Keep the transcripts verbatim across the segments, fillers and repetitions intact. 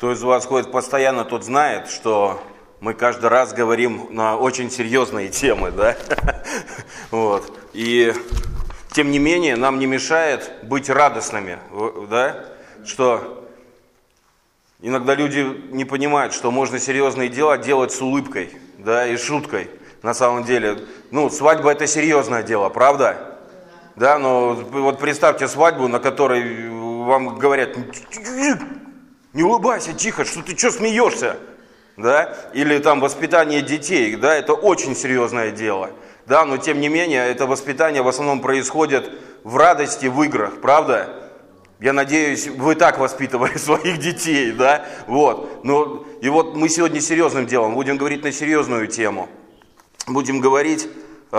Кто из вас ходит постоянно, тот знает, что мы каждый раз говорим на очень серьезные темы, да? Вот. И тем не менее, нам не мешает быть радостными, да? Что иногда люди не понимают, что можно серьезные дела делать с улыбкой, да, и шуткой. На самом деле, ну, свадьба это серьезное дело, правда? Да, но вот представьте свадьбу, на которой вам говорят: не улыбайся, тихо, что ты что смеешься? Да? Или там воспитание детей, да, это очень серьезное дело. Да, но тем не менее, это воспитание в основном происходит в радости, в играх, правда? Я надеюсь, вы так воспитывали своих детей, да? Вот. Ну, и вот мы сегодня серьезным делом будем говорить на серьезную тему. Будем говорить э,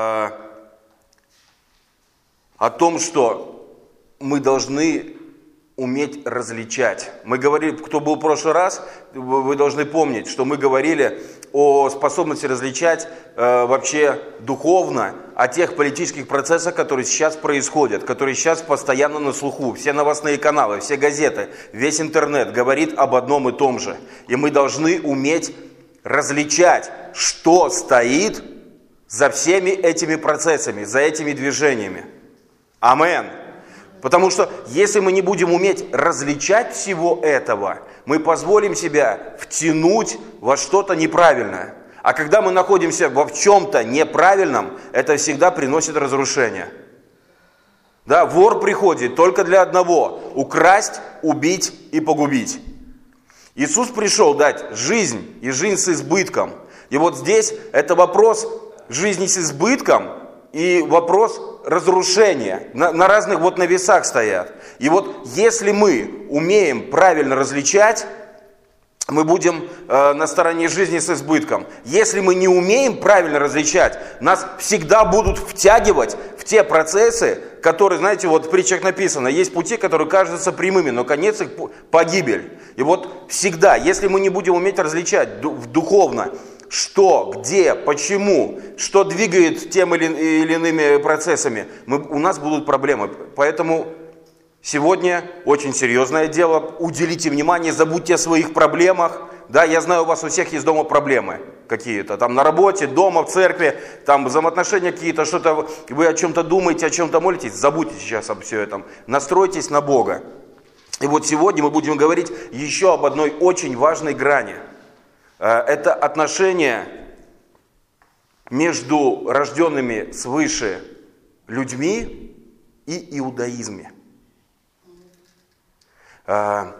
о том, что мы должны уметь различать. Мы говорили, кто был в прошлый раз, вы должны помнить, что мы говорили о способности различать э, вообще духовно, о тех политических процессах, которые сейчас происходят, которые сейчас постоянно на слуху. Все новостные каналы, все газеты, весь интернет говорит об одном и том же. И мы должны уметь различать, что стоит за всеми этими процессами, за этими движениями. Амен. Потому что если мы не будем уметь различать всего этого, мы позволим себя втянуть во что-то неправильное. А когда мы находимся во в чем-то неправильном, это всегда приносит разрушение. Да, вор приходит только для одного – украсть, убить и погубить. Иисус пришел дать жизнь и жизнь с избытком. И вот здесь это вопрос жизни с избытком и вопрос разрушения. На, на разных вот на весах стоят. И вот если мы умеем правильно различать, мы будем э, на стороне жизни с избытком. Если мы не умеем правильно различать, нас всегда будут втягивать в те процессы, которые, знаете, вот в притчах написано, есть пути, которые кажутся прямыми, но конец их погибель. И вот всегда, если мы не будем уметь различать духовно, что, где, почему, что двигает тем или, или иными процессами, мы, у нас будут проблемы. Поэтому сегодня очень серьезное дело. Уделите внимание, забудьте о своих проблемах. Да, я знаю, у вас у всех есть дома проблемы какие-то. Там на работе, дома, в церкви, там взаимоотношения какие-то, что-то, вы о чем-то думаете, о чем-то молитесь. Забудьте сейчас об всем этом. Настройтесь на Бога. И вот сегодня мы будем говорить еще об одной очень важной грани. Это отношения между рожденными свыше людьми и иудаизме. Это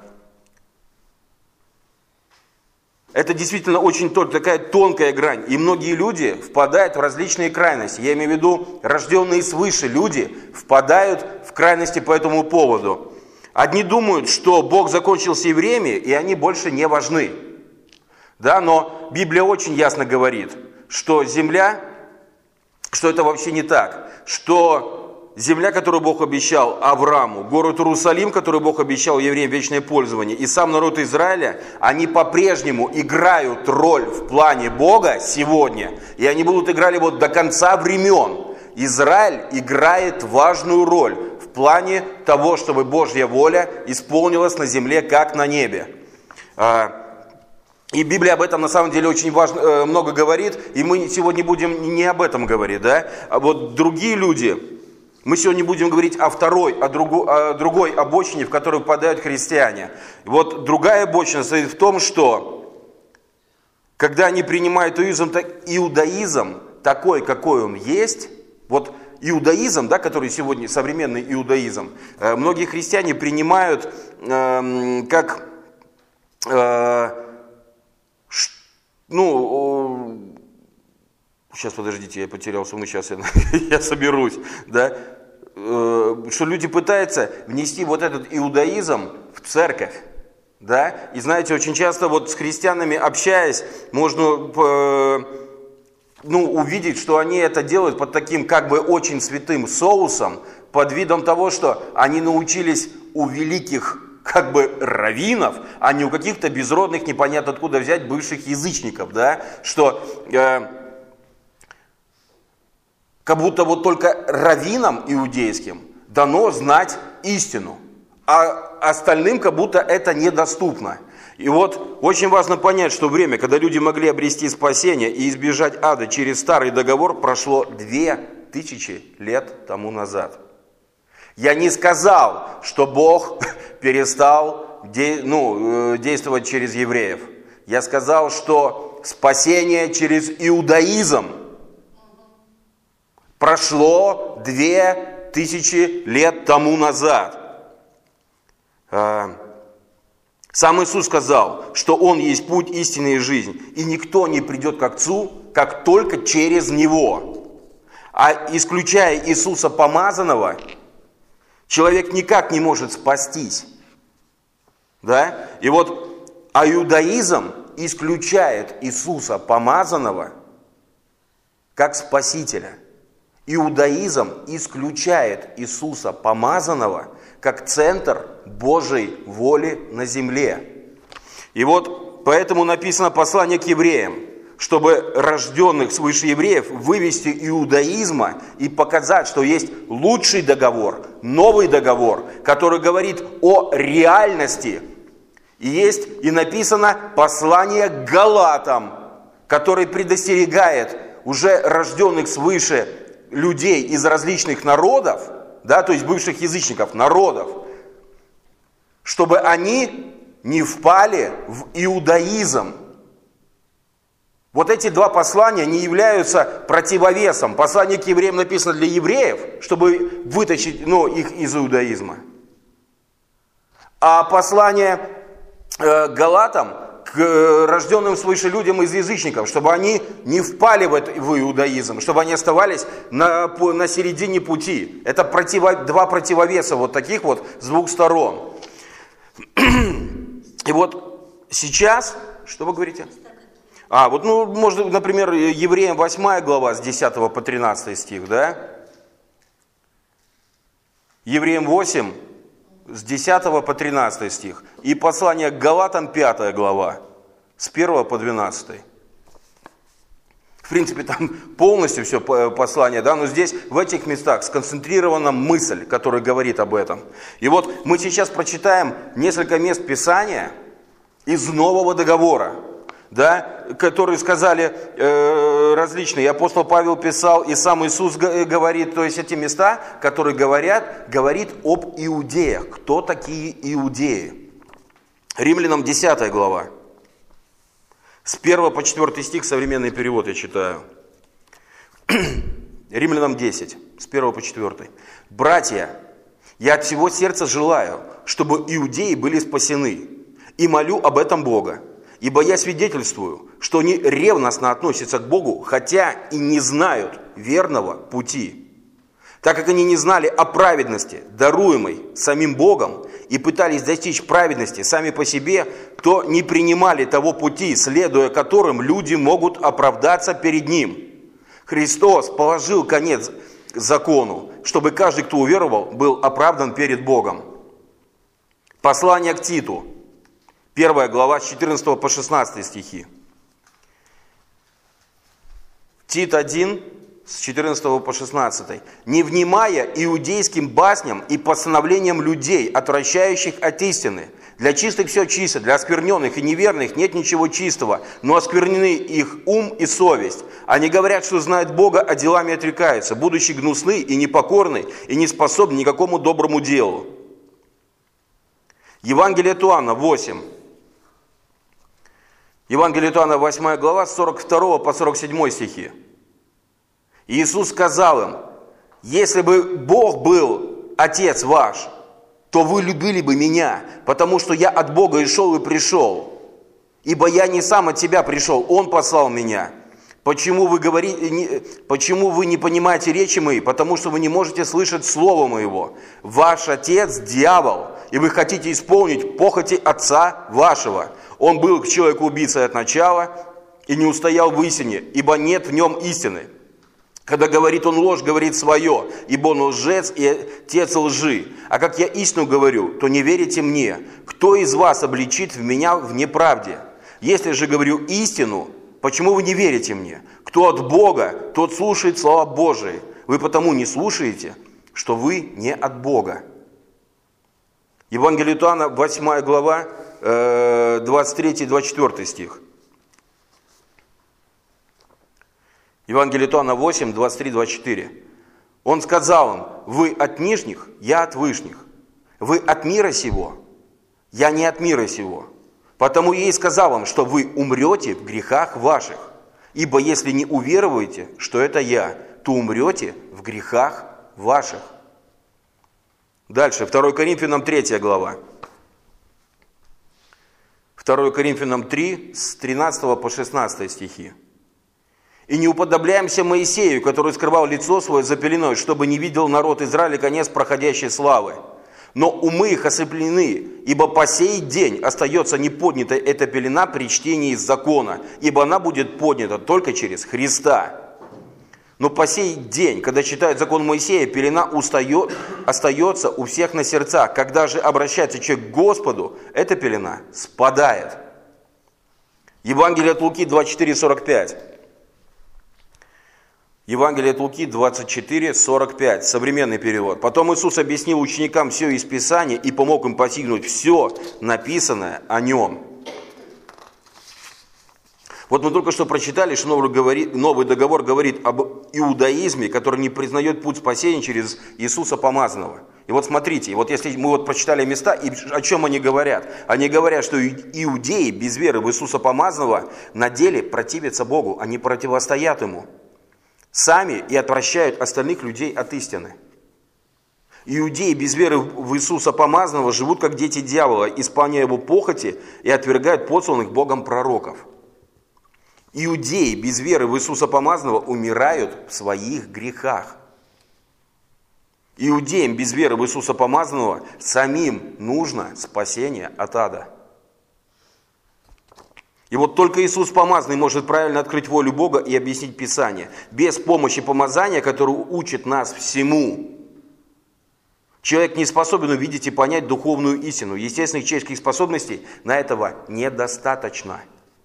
действительно очень такая тонкая грань. И многие люди впадают в различные крайности. Я имею в виду, рожденные свыше люди впадают в крайности по этому поводу. Одни думают, что Бог закончил с евреями, и они больше не важны. Да, но Библия очень ясно говорит, что земля, что это вообще не так, что земля, которую Бог обещал Аврааму, город Иерусалим, который Бог обещал евреям вечное пользование, и сам народ Израиля, они по-прежнему играют роль в плане Бога сегодня, и они будут играть вот до конца времен. Израиль играет важную роль в плане того, чтобы Божья воля исполнилась на земле, как на небе. И Библия об этом на самом деле очень важно, много говорит, и мы сегодня будем не об этом говорить, да? А вот другие люди, мы сегодня будем говорить о второй, о, другу, о другой обочине, в которую попадают христиане. Вот другая обочина состоит в том, что когда они принимают иудаизм, так, иудаизм такой, какой он есть, вот иудаизм, да, который сегодня современный иудаизм, многие христиане принимают э, как... Э, Ну, сейчас, подождите, я потерялся, мы сейчас я, я соберусь, да, что люди пытаются внести вот этот иудаизм в церковь, да, и знаете, очень часто вот с христианами общаясь, можно, ну, увидеть, что они это делают под таким как бы очень святым соусом, под видом того, что они научились у великих как бы раввинов, а не у каких-то безродных, непонятно откуда взять, бывших язычников, да, что э, как будто вот только раввинам иудейским дано знать истину, а остальным как будто это недоступно. И вот очень важно понять, что время, когда люди могли обрести спасение и избежать ада через старый договор, прошло две тысячи лет тому назад. Я не сказал, что Бог перестал де, ну, действовать через евреев. Я сказал, что спасение через иудаизм прошло две тысячи лет тому назад. Сам Иисус сказал, что Он есть путь, истина и жизнь, и никто не придет к Отцу, как только через Него. А исключая Иисуса Помазанного, человек никак не может спастись. Да? И вот иудаизм исключает Иисуса Помазанного как Спасителя. Иудаизм исключает Иисуса Помазанного как центр Божьей воли на земле. И вот поэтому написано послание к евреям, чтобы рожденных свыше евреев вывести иудаизма и показать, что есть лучший договор, новый договор, который говорит о реальности. И есть и написано послание к Галатам, который предостерегает уже рожденных свыше людей из различных народов, да, то есть бывших язычников, народов, чтобы они не впали в иудаизм. Вот эти два послания не являются противовесом. Послание к евреям написано для евреев, чтобы вытащить ну, их из иудаизма. А послание э, Галатам к рожденным свыше людям из язычников, чтобы они не впали в, это, в иудаизм, чтобы они оставались на, на середине пути. Это противо, два противовеса вот таких вот с двух сторон. И вот сейчас, что вы говорите? А, вот, ну, можно, например, Евреям восьмая глава с десятого по тринадцатый стих, да? Евреям восемь с десятого по тринадцатый стих. И послание к Галатам пятая глава с первого по двенадцатый. В принципе, там полностью все послание, да, но здесь в этих местах сконцентрирована мысль, которая говорит об этом. И вот мы сейчас прочитаем несколько мест Писания из Нового договора, да, которые сказали э, различные. И апостол Павел писал, и сам Иисус говорит, то есть эти места, которые говорят, говорит об иудеях. Кто такие иудеи? Римлянам десятая глава. С первого по четвёртый стих, современный перевод я читаю. Римлянам десять, с первого по четвёртый. «Братья, я от всего сердца желаю, чтобы иудеи были спасены, и молю об этом Бога. Ибо я свидетельствую, что они ревностно относятся к Богу, хотя и не знают верного пути. Так как они не знали о праведности, даруемой самим Богом, и пытались достичь праведности сами по себе, то не принимали того пути, следуя которым люди могут оправдаться перед Ним. Христос положил конец закону, чтобы каждый, кто уверовал, был оправдан перед Богом». Послание к Титу. Первая глава с четырнадцатого по шестнадцатый стихи. Тит один, с четырнадцатого по шестнадцатый. «Не внимая иудейским басням и постановлениям людей, отвращающих от истины, для чистых все чисто, для оскверненных и неверных нет ничего чистого, но осквернены их ум и совесть. Они говорят, что знают Бога, а делами отрекаются, будучи гнусны и непокорны, и не способны никакому доброму делу». Евангелие от Иоанна восемь. Евангелие от Иоанна, восьмая глава, с сорок второго по сорок седьмой стихи. Иисус сказал им: «Если бы Бог был Отец ваш, то вы любили бы Меня, потому что Я от Бога и шел и пришел. Ибо Я не сам от Себя пришел, Он послал Меня. Почему вы, говорите, почему вы не понимаете речи моей? Потому что вы не можете слышать слова моего. Ваш отец – дьявол, и вы хотите исполнить похоти отца вашего. Он был к человеку убийцей от начала и не устоял в истине, ибо нет в нем истины. Когда говорит он ложь, говорит свое, ибо он лжец и отец лжи. А как я истину говорю, то не верите мне. Кто из вас обличит в меня в неправде? Если же говорю истину, почему вы не верите мне? Кто от Бога, тот слушает слова Божии. Вы потому не слушаете, что вы не от Бога». Евангелие от Иоанна, восьмая глава, двадцать третий двадцать четвёртый стих. Евангелие от Иоанна восемь, двадцать три двадцать четыре. Он сказал им: вы от нижних, я от вышних. Вы от мира сего, я не от мира сего. Потому я и сказал вам, что вы умрете в грехах ваших. Ибо если не уверуете, что это я, то умрете в грехах ваших. Дальше, второе Коринфянам третья глава. второе Коринфянам три, с тринадцатого по шестнадцатый стихи. «И не уподобляемся Моисею, который скрывал лицо свое за пеленой, чтобы не видел народ Израиля конец проходящей славы. Но умы их ослеплены, ибо по сей день остается неподнята эта пелена при чтении закона, ибо она будет поднята только через Христа. Но по сей день, когда читают закон Моисея, пелена устает, остается у всех на сердцах. Когда же обращается человек к Господу, эта пелена спадает». Евангелие от Луки двадцать четыре сорок пять. Евангелие от Луки двадцать четыре сорок пять, современный перевод. «Потом Иисус объяснил ученикам все из Писания и помог им постигнуть все написанное о Нем». Вот мы только что прочитали, что Новый, говорит, Новый договор говорит об иудаизме, который не признает путь спасения через Иисуса Помазанного. И вот смотрите, вот если мы вот прочитали места, и о чем они говорят? Они говорят, что иудеи без веры в Иисуса Помазанного на деле противятся Богу, они противостоят Ему. Сами и отвращают остальных людей от истины. Иудеи без веры в Иисуса Помазанного живут как дети дьявола, исполняя его похоти и отвергают посланных Богом пророков. Иудеи без веры в Иисуса Помазанного умирают в своих грехах. Иудеям без веры в Иисуса Помазанного самим нужно спасение от ада. И вот только Иисус Помазанный может правильно открыть волю Бога и объяснить Писание. Без помощи помазания, которое учит нас всему, человек не способен увидеть и понять духовную истину. Естественных человеческих способностей на этого недостаточно.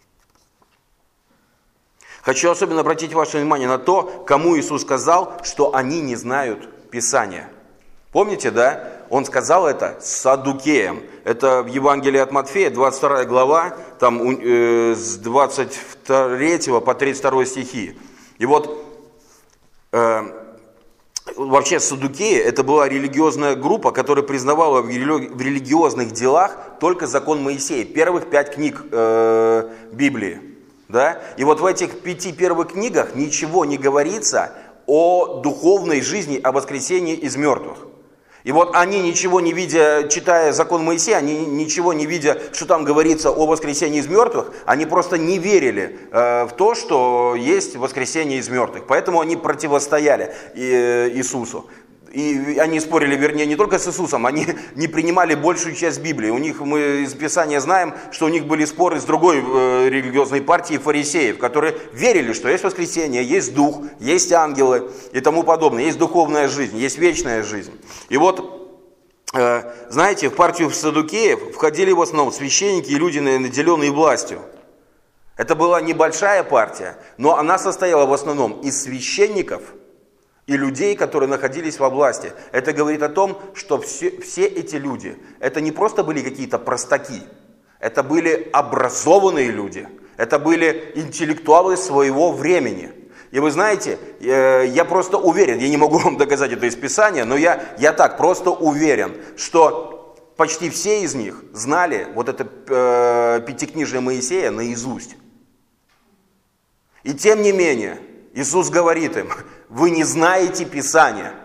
Хочу особенно обратить ваше внимание на то, кому Иисус сказал, что они не знают Писания. Помните, да? Он сказал это саддукеям. Это в Евангелии от Матфея, двадцать вторая глава, там э, с двадцать третьего по тридцать второй стихи. И вот э, вообще саддукеи это была религиозная группа, которая признавала в религиозных делах только закон Моисея, первых пять книг э, Библии. Да? И вот в этих пяти первых книгах ничего не говорится о духовной жизни, о воскресении из мертвых. И вот они, ничего не видя, читая закон Моисея, они ничего не видя, что там говорится о воскресении из мертвых, они просто не верили э, в то, что есть воскресение из мертвых. Поэтому они противостояли э, Иисусу. И они спорили, вернее, не только с Иисусом, они не принимали большую часть Библии. У них, мы из Писания знаем, что у них были споры с другой э, религиозной партией фарисеев, которые верили, что есть воскресение, есть дух, есть ангелы и тому подобное, есть духовная жизнь, есть вечная жизнь. И вот, э, знаете, в партию саддукеев входили в основном священники и люди, наделенные властью. Это была небольшая партия, но она состояла в основном из священников и людей, которые находились во власти. Это говорит о том, что все, все эти люди, это не просто были какие-то простаки, это были образованные люди, это были интеллектуалы своего времени. И вы знаете, я просто уверен, я не могу вам доказать это из Писания, но я, я так просто уверен, что почти все из них знали вот это э, пятикнижие Моисея наизусть. И тем не менее, Иисус говорит им: вы не знаете Писания,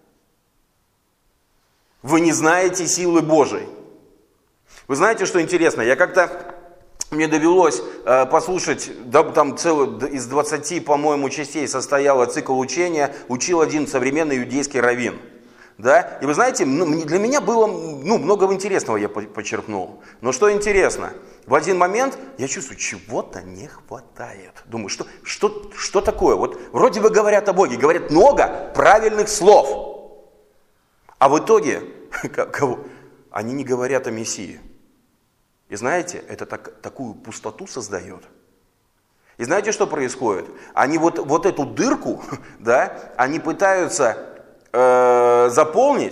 вы не знаете силы Божией. Вы знаете, что интересно? Я как-то, мне довелось э, послушать, да, там целый, из двадцати, по-моему, частей состоял цикл учения, учил один современный иудейский раввин. Да? И вы знаете, ну, для меня было ну, много интересного, я почерпнул. Но что интересно, в один момент я чувствую, чего-то не хватает. Думаю, что, что, что такое? Вот вроде бы говорят о Боге, говорят много правильных слов. А в итоге они не говорят о Мессии. И знаете, это так, такую пустоту создает. И знаете, что происходит? Они вот, вот эту дырку, да, они пытаются заполнить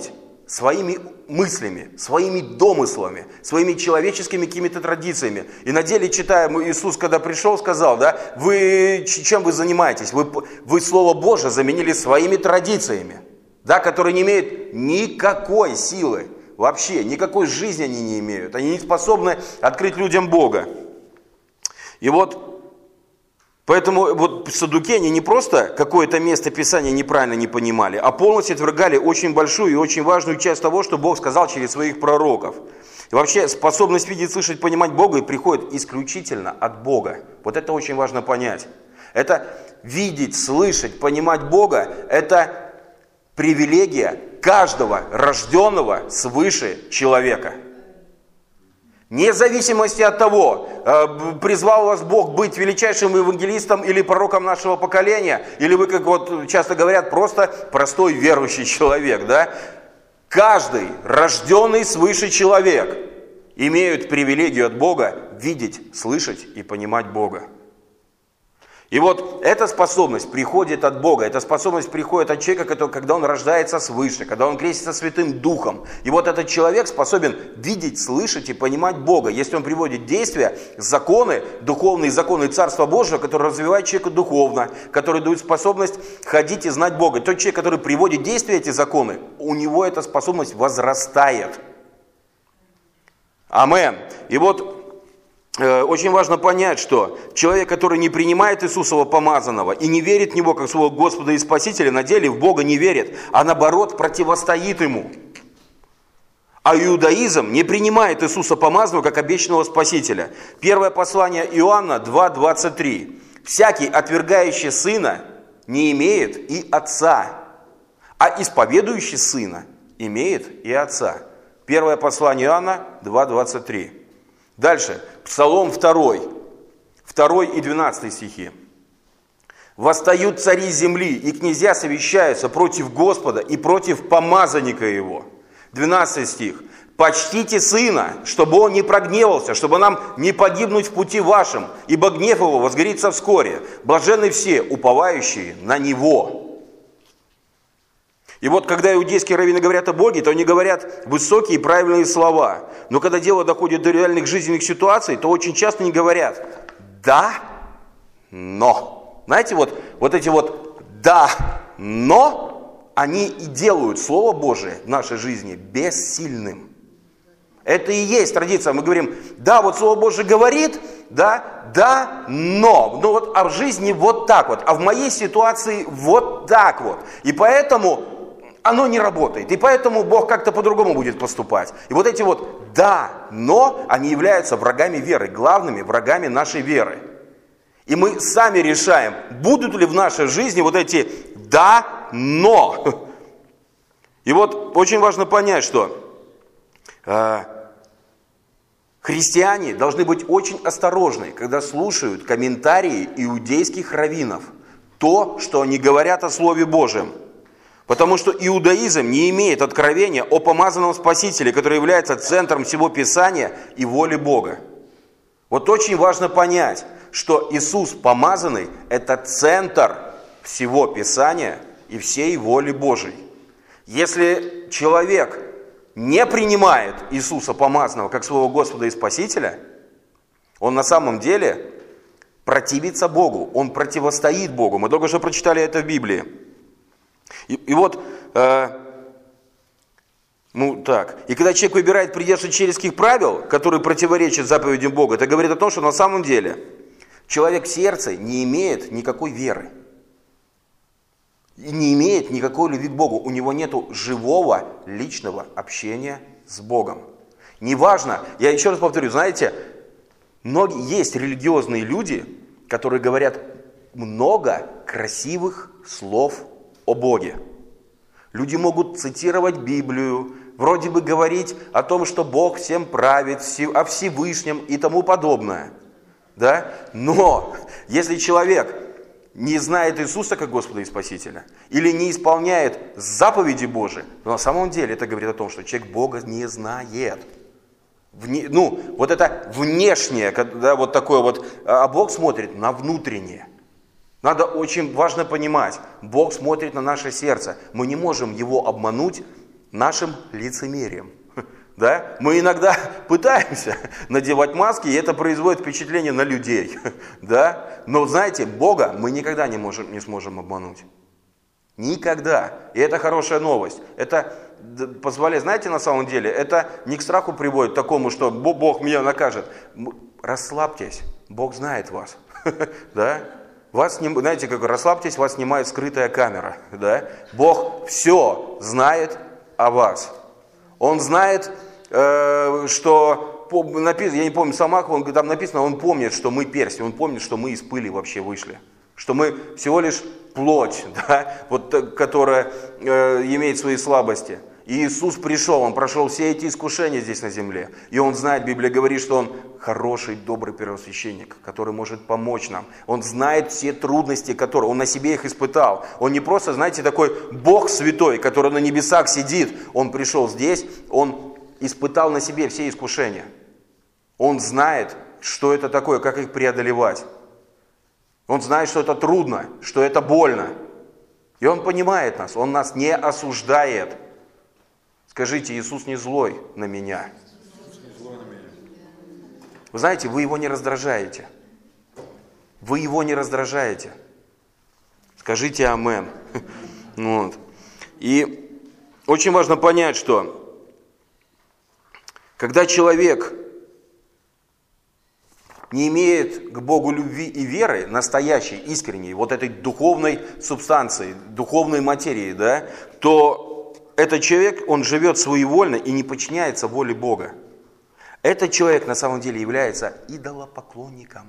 своими мыслями, своими домыслами, своими человеческими какими-то традициями. И на деле, читаем, Иисус, когда пришел, сказал, да, вы, чем вы занимаетесь? Вы, вы Слово Божие заменили своими традициями, да, которые не имеют никакой силы, вообще никакой жизни они не имеют. Они не способны открыть людям Бога. И вот, поэтому вот саддукеи не просто какое-то место Писания неправильно не понимали, а полностью отвергали очень большую и очень важную часть того, что Бог сказал через своих пророков. И вообще способность видеть, слышать, понимать Бога приходит исключительно от Бога. Вот это очень важно понять. Это видеть, слышать, понимать Бога, это привилегия каждого рожденного свыше человека. Вне зависимости от того, призвал вас Бог быть величайшим евангелистом или пророком нашего поколения, или вы, как вот часто говорят, просто простой верующий человек, да? Каждый рожденный свыше человек имеет привилегию от Бога видеть, слышать и понимать Бога. И вот эта способность приходит от Бога, эта способность приходит от человека, который, когда он рождается свыше, когда он крестится Святым Духом. И вот этот человек способен видеть, слышать и понимать Бога, если он приводит в действие законы, духовные законы Царства Божьего, которые развивают человека духовно, которые дают способность ходить и знать Бога. Тот человек, который приводит в действие эти законы, у него эта способность возрастает. Амен. И вот очень важно понять, что человек, который не принимает Иисусова помазанного и не верит в Него как своего Господа и Спасителя, на деле в Бога не верит, а наоборот противостоит Ему. А иудаизм не принимает Иисуса помазанного как обещанного Спасителя. Первое послание Иоанна два двадцать три. «Всякий, отвергающий Сына, не имеет и Отца, а исповедующий Сына имеет и Отца». Первое послание Иоанна два двадцать три. Дальше, Псалом два, два и двенадцатый стихи. «Восстают цари земли, и князья совещаются против Господа и против помазанника Его». двенадцатый стих. «Почтите Сына, чтобы Он не прогневался, чтобы нам не погибнуть в пути вашем, ибо гнев Его возгорится вскоре. Блаженны все, уповающие на Него». И вот когда иудейские раввины говорят о Боге, то они говорят высокие и правильные слова. Но когда дело доходит до реальных жизненных ситуаций, то очень часто не говорят «да, но». Знаете, вот, вот эти вот «да, но», они и делают Слово Божие в нашей жизни бессильным. Это и есть традиция. Мы говорим, да, вот Слово Божие говорит, да, да, но. Но вот а в жизни вот так вот, а в моей ситуации вот так вот. И поэтому оно не работает. И поэтому Бог как-то по-другому будет поступать. И вот эти вот «да», «но», они являются врагами веры, главными врагами нашей веры. И мы сами решаем, будут ли в нашей жизни вот эти «да», «но». И вот очень важно понять, что э, христиане должны быть очень осторожны, когда слушают комментарии иудейских раввинов, то, что они говорят о Слове Божьем. Потому что иудаизм не имеет откровения о помазанном Спасителе, который является центром всего Писания и воли Бога. Вот очень важно понять, что Иисус помазанный – это центр всего Писания и всей воли Божией. Если человек не принимает Иисуса помазанного как своего Господа и Спасителя, он на самом деле противится Богу, он противостоит Богу. Мы только что прочитали это в Библии. И, и вот, э, ну так, и когда человек выбирает придерживаться человеческих правил, которые противоречат заповедям Бога, это говорит о том, что на самом деле человек в сердце не имеет никакой веры. И не имеет никакой любви к Богу. У него нет живого личного общения с Богом. Неважно, я еще раз повторю, знаете, многие, есть религиозные люди, которые говорят много красивых слов о Боге. Люди могут цитировать Библию, вроде бы говорить о том, что Бог всем правит, о Всевышнем и тому подобное. Да? Но если человек не знает Иисуса как Господа и Спасителя, или не исполняет заповеди Божии, то на самом деле это говорит о том, что человек Бога не знает. Вне, ну, вот это внешнее, когда вот такое вот, а Бог смотрит на внутреннее. Надо очень важно понимать, Бог смотрит на наше сердце. Мы не можем Его обмануть нашим лицемерием. Да? Мы иногда пытаемся надевать маски, и это производит впечатление на людей. Да? Но знаете, Бога мы никогда не, можем, не сможем обмануть. Никогда. И это хорошая новость. Это позволяет, знаете, на самом деле, это не к страху приводит, такому, что Бог меня накажет. Расслабьтесь, Бог знает вас. Да? Вас, знаете, как расслабьтесь, вас снимает скрытая камера. Да? Бог все знает о вас. Он знает, э, что, написано, я не помню, Самах, он, там написано, он помнит, что мы перси, он помнит, что мы из пыли вообще вышли. Что мы всего лишь плоть, да, вот, которая э, имеет свои слабости. И Иисус пришел, Он прошел все эти искушения здесь на земле. И Он знает, Библия говорит, что Он хороший, добрый первосвященник, который может помочь нам. Он знает все трудности, которые Он на себе их испытал. Он не просто, знаете, такой Бог святой, который на небесах сидит. Он пришел здесь, Он испытал на себе все искушения. Он знает, что это такое, как их преодолевать. Он знает, что это трудно, что это больно. И Он понимает нас, Он нас не осуждает. Скажите, Иисус не злой на меня. Вы знаете, вы Его не раздражаете. Вы Его не раздражаете. Скажите амен. Вот. И очень важно понять, что когда человек не имеет к Богу любви и веры, настоящей, искренней, вот этой духовной субстанции, духовной материи, да, то этот человек, он живет своевольно и не подчиняется воле Бога. Этот человек на самом деле является идолопоклонником.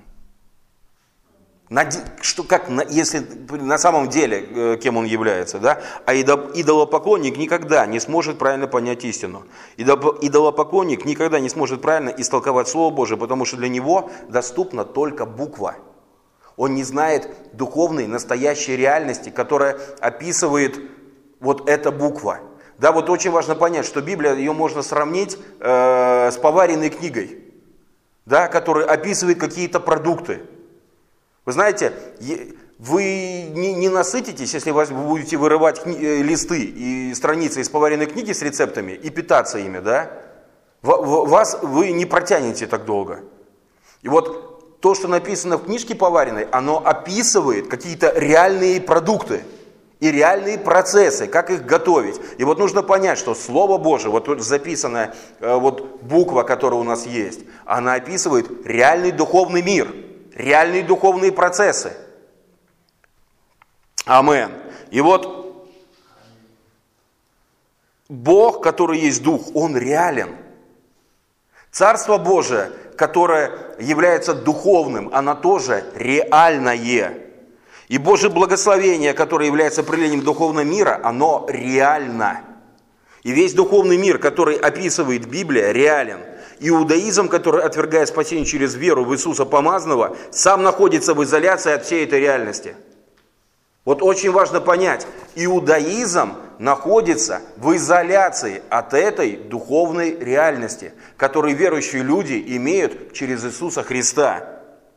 Что, как, если на самом деле, кем он является, да? А идолопоклонник никогда не сможет правильно понять истину. Идолопоклонник никогда не сможет правильно истолковать Слово Божие, потому что для него доступна только буква. Он не знает духовной, настоящей реальности, которая описывает вот эта буква. Да, вот очень важно понять, что Библия, ее можно сравнить э, с поваренной книгой, да, которая описывает какие-то продукты. Вы знаете, вы не, не насытитесь, если вы будете вырывать кни- листы и страницы из поваренной книги с рецептами и питаться ими, да? В, вас вы не протянете так долго. И вот то, что написано в книжке поваренной, оно описывает какие-то реальные продукты. И реальные процессы, как их готовить. И вот нужно понять, что Слово Божие, вот тут записанная вот буква, которая у нас есть, она описывает реальный духовный мир, реальные духовные процессы. Амен. И вот Бог, который есть Дух, Он реален. Царство Божие, которое является духовным, оно тоже реальное. И Божье благословение, которое является проявлением духовного мира, оно реально. И весь духовный мир, который описывает Библия, реален. Иудаизм, который отвергает спасение через веру в Иисуса Помазанного, сам находится в изоляции от всей этой реальности. Вот очень важно понять, иудаизм находится в изоляции от этой духовной реальности, которую верующие люди имеют через Иисуса Христа.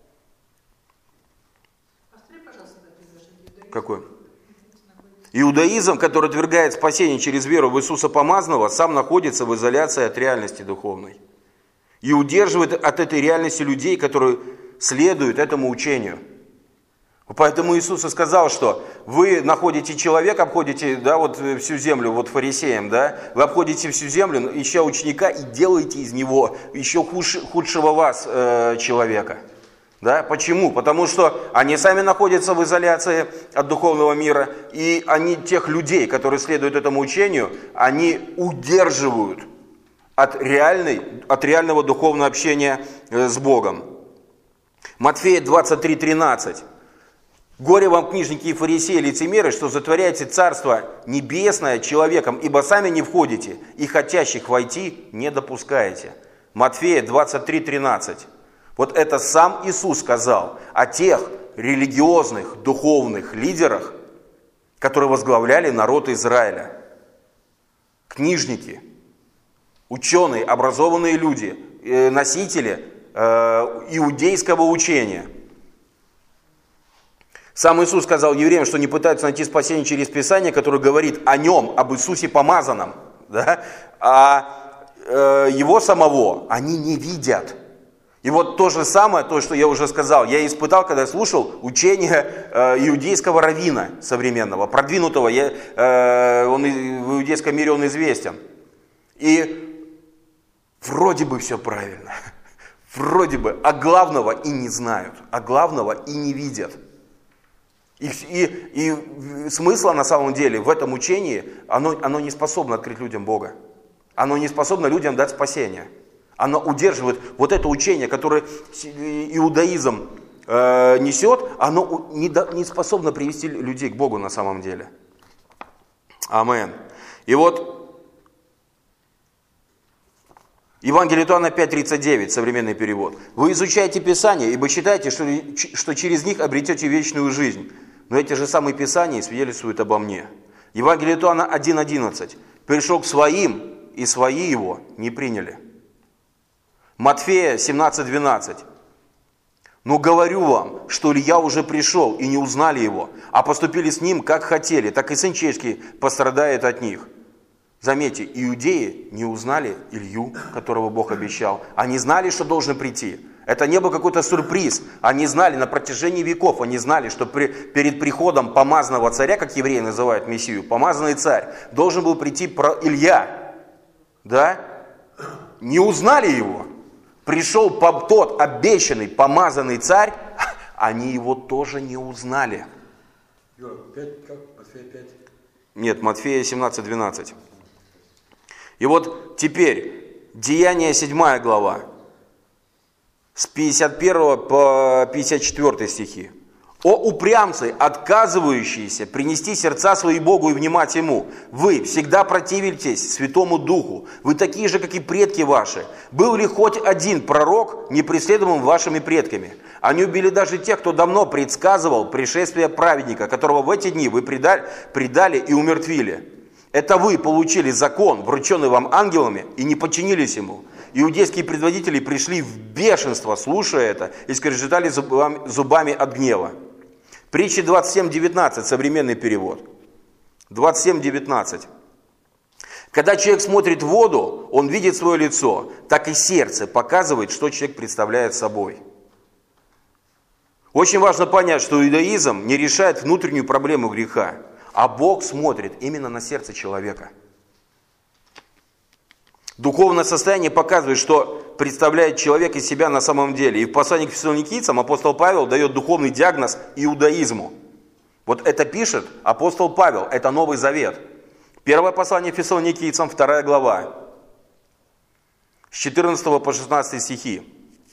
Какой? Иудаизм, который отвергает спасение через веру в Иисуса Помазанного, сам находится в изоляции от реальности духовной. И удерживает от этой реальности людей, которые следуют этому учению. Поэтому Иисус и сказал, что вы находите человека, обходите, да, вот всю землю, вот фарисеям, да, вы обходите всю землю, ища ученика, и делаете из него еще худш, худшего вас э, человека. Да? Почему? Потому что они сами находятся в изоляции от духовного мира, и они тех людей, которые следуют этому учению, они удерживают от, реальной, от реального духовного общения с Богом. Матфея двадцать три тринадцать. «Горе вам, книжники и фарисеи, лицемеры, что затворяете царство небесное человеком, ибо сами не входите, и хотящих войти не допускаете». Матфея двадцать три тринадцать. Вот это сам Иисус сказал о тех религиозных, духовных лидерах, которые возглавляли народ Израиля. Книжники, ученые, образованные люди, носители иудейского учения. Сам Иисус сказал евреям, что не пытаются найти спасение через Писание, которое говорит о Нем, об Иисусе Помазанном. да? А э, его самого они не видят. И вот то же самое, то, что я уже сказал, я испытал, когда я слушал учение э, иудейского раввина современного, продвинутого, я, э, он в иудейском мире он известен. И вроде бы все правильно, вроде бы, а главного и не знают, а главного и не видят. И, и, и смысла на самом деле в этом учении, оно, оно не способно открыть людям Бога. Оно не способно людям дать спасение. Оно удерживает вот это учение, которое иудаизм э, несет, оно не, до, не способно привести людей к Богу на самом деле. Амин. И вот Евангелие от Иоанна пять тридцать девять, современный перевод. Вы изучаете Писание, ибо считаете, что, что через них обретете вечную жизнь. Но эти же самые Писания свидетельствуют обо мне. Евангелие от Иоанна один одиннадцать. Пришел к своим, и свои его не приняли. Матфея семнадцать двенадцать. Но говорю вам, что Илья уже пришел, и не узнали его, а поступили с ним, как хотели, так и Сын Человеческий пострадает от них. Заметьте, иудеи не узнали Илью, которого Бог обещал. Они знали, что должен прийти. Это не был какой-то сюрприз. Они знали на протяжении веков, они знали, что при, перед приходом помазанного царя, как евреи называют Мессию, помазанный царь, должен был прийти про Илья. Да? Не узнали его. Пришел тот обещанный, помазанный царь, они его тоже не узнали. пять, как? Матфея пять? Нет, Матфея семнадцать двенадцать. И вот теперь, Деяния седьмая глава, с пятьдесят первого по пятьдесят четвёртый стихи. «О упрямцы, отказывающиеся принести сердца свои Богу и внимать Ему! Вы всегда противитесь Святому Духу, вы такие же, как и предки ваши. Был ли хоть один пророк, не преследуемым вашими предками? Они убили даже тех, кто давно предсказывал пришествие праведника, которого в эти дни вы предали, предали и умертвили. Это вы получили закон, врученный вам ангелами, и не подчинились ему. Иудейские предводители пришли в бешенство, слушая это, и скрежетали зубами, зубами от гнева». Притчи двадцать семь девятнадцать, современный перевод. двадцать семь девятнадцать. Когда человек смотрит в воду, он видит свое лицо, так и сердце показывает, что человек представляет собой. Очень важно понять, что иудаизм не решает внутреннюю проблему греха, а Бог смотрит именно на сердце человека. Духовное состояние показывает, что представляет человек из себя на самом деле. И в послании к фессалоникийцам апостол Павел дает духовный диагноз иудаизму. Вот это пишет апостол Павел, это Новый Завет. Первое послание фессалоникийцам, вторая глава, с четырнадцатого по шестнадцатый стихи.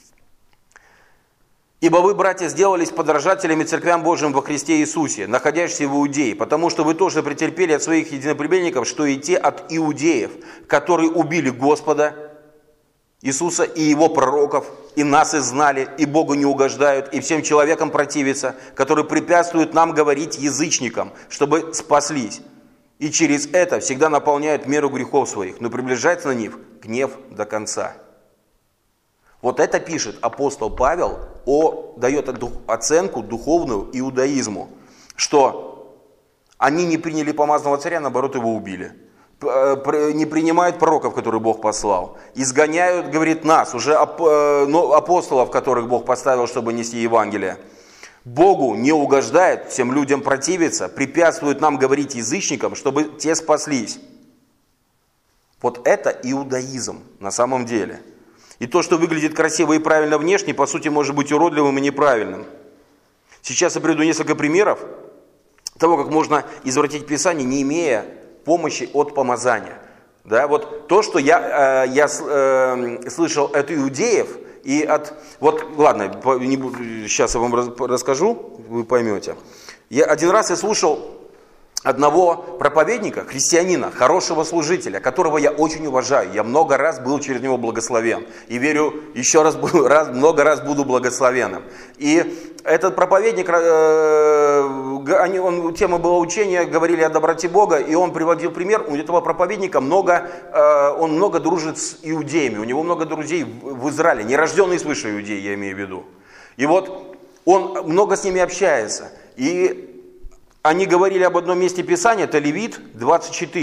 «Ибо вы, братья, сделались подражателями церквям Божьим во Христе Иисусе, находящихся в Иудее, потому что вы тоже претерпели от своих единоплеменников, что и те от иудеев, которые убили Господа Иисуса и Его пророков, и нас иззнали, и Богу не угождают, и всем человекам противятся, которые препятствуют нам говорить язычникам, чтобы спаслись, и через это всегда наполняют меру грехов своих, но приближается на них гнев до конца». Вот это пишет апостол Павел, о, дает оценку духовную иудаизму, что они не приняли помазанного царя, наоборот его убили. Не принимают пророков, которые Бог послал. Изгоняют, говорит, нас, уже апостолов, которых Бог поставил, чтобы нести Евангелие. Богу не угождает, всем людям противится, препятствует нам говорить язычникам, чтобы те спаслись. Вот это иудаизм на самом деле. И то, что выглядит красиво и правильно внешне, по сути, может быть уродливым и неправильным. Сейчас я приведу несколько примеров того, как можно извратить Писание, не имея помощи от помазания. Да, вот то, что я, э, я э, слышал от иудеев и от... Вот, ладно, не буду, сейчас я вам расскажу, вы поймете. Я один раз я слушал одного проповедника, христианина, хорошего служителя, которого я очень уважаю. Я много раз был через него благословен. И верю, еще раз, раз много раз буду благословенным. И этот проповедник, они, он, тема была учения, говорили о доброте Бога, и он приводил пример, у этого проповедника много, он много дружит с иудеями, у него много друзей в Израиле, нерожденные свыше иудеи, я имею в виду. И вот он много с ними общается. И они говорили об одном месте Писания, это Левит двадцать четыре.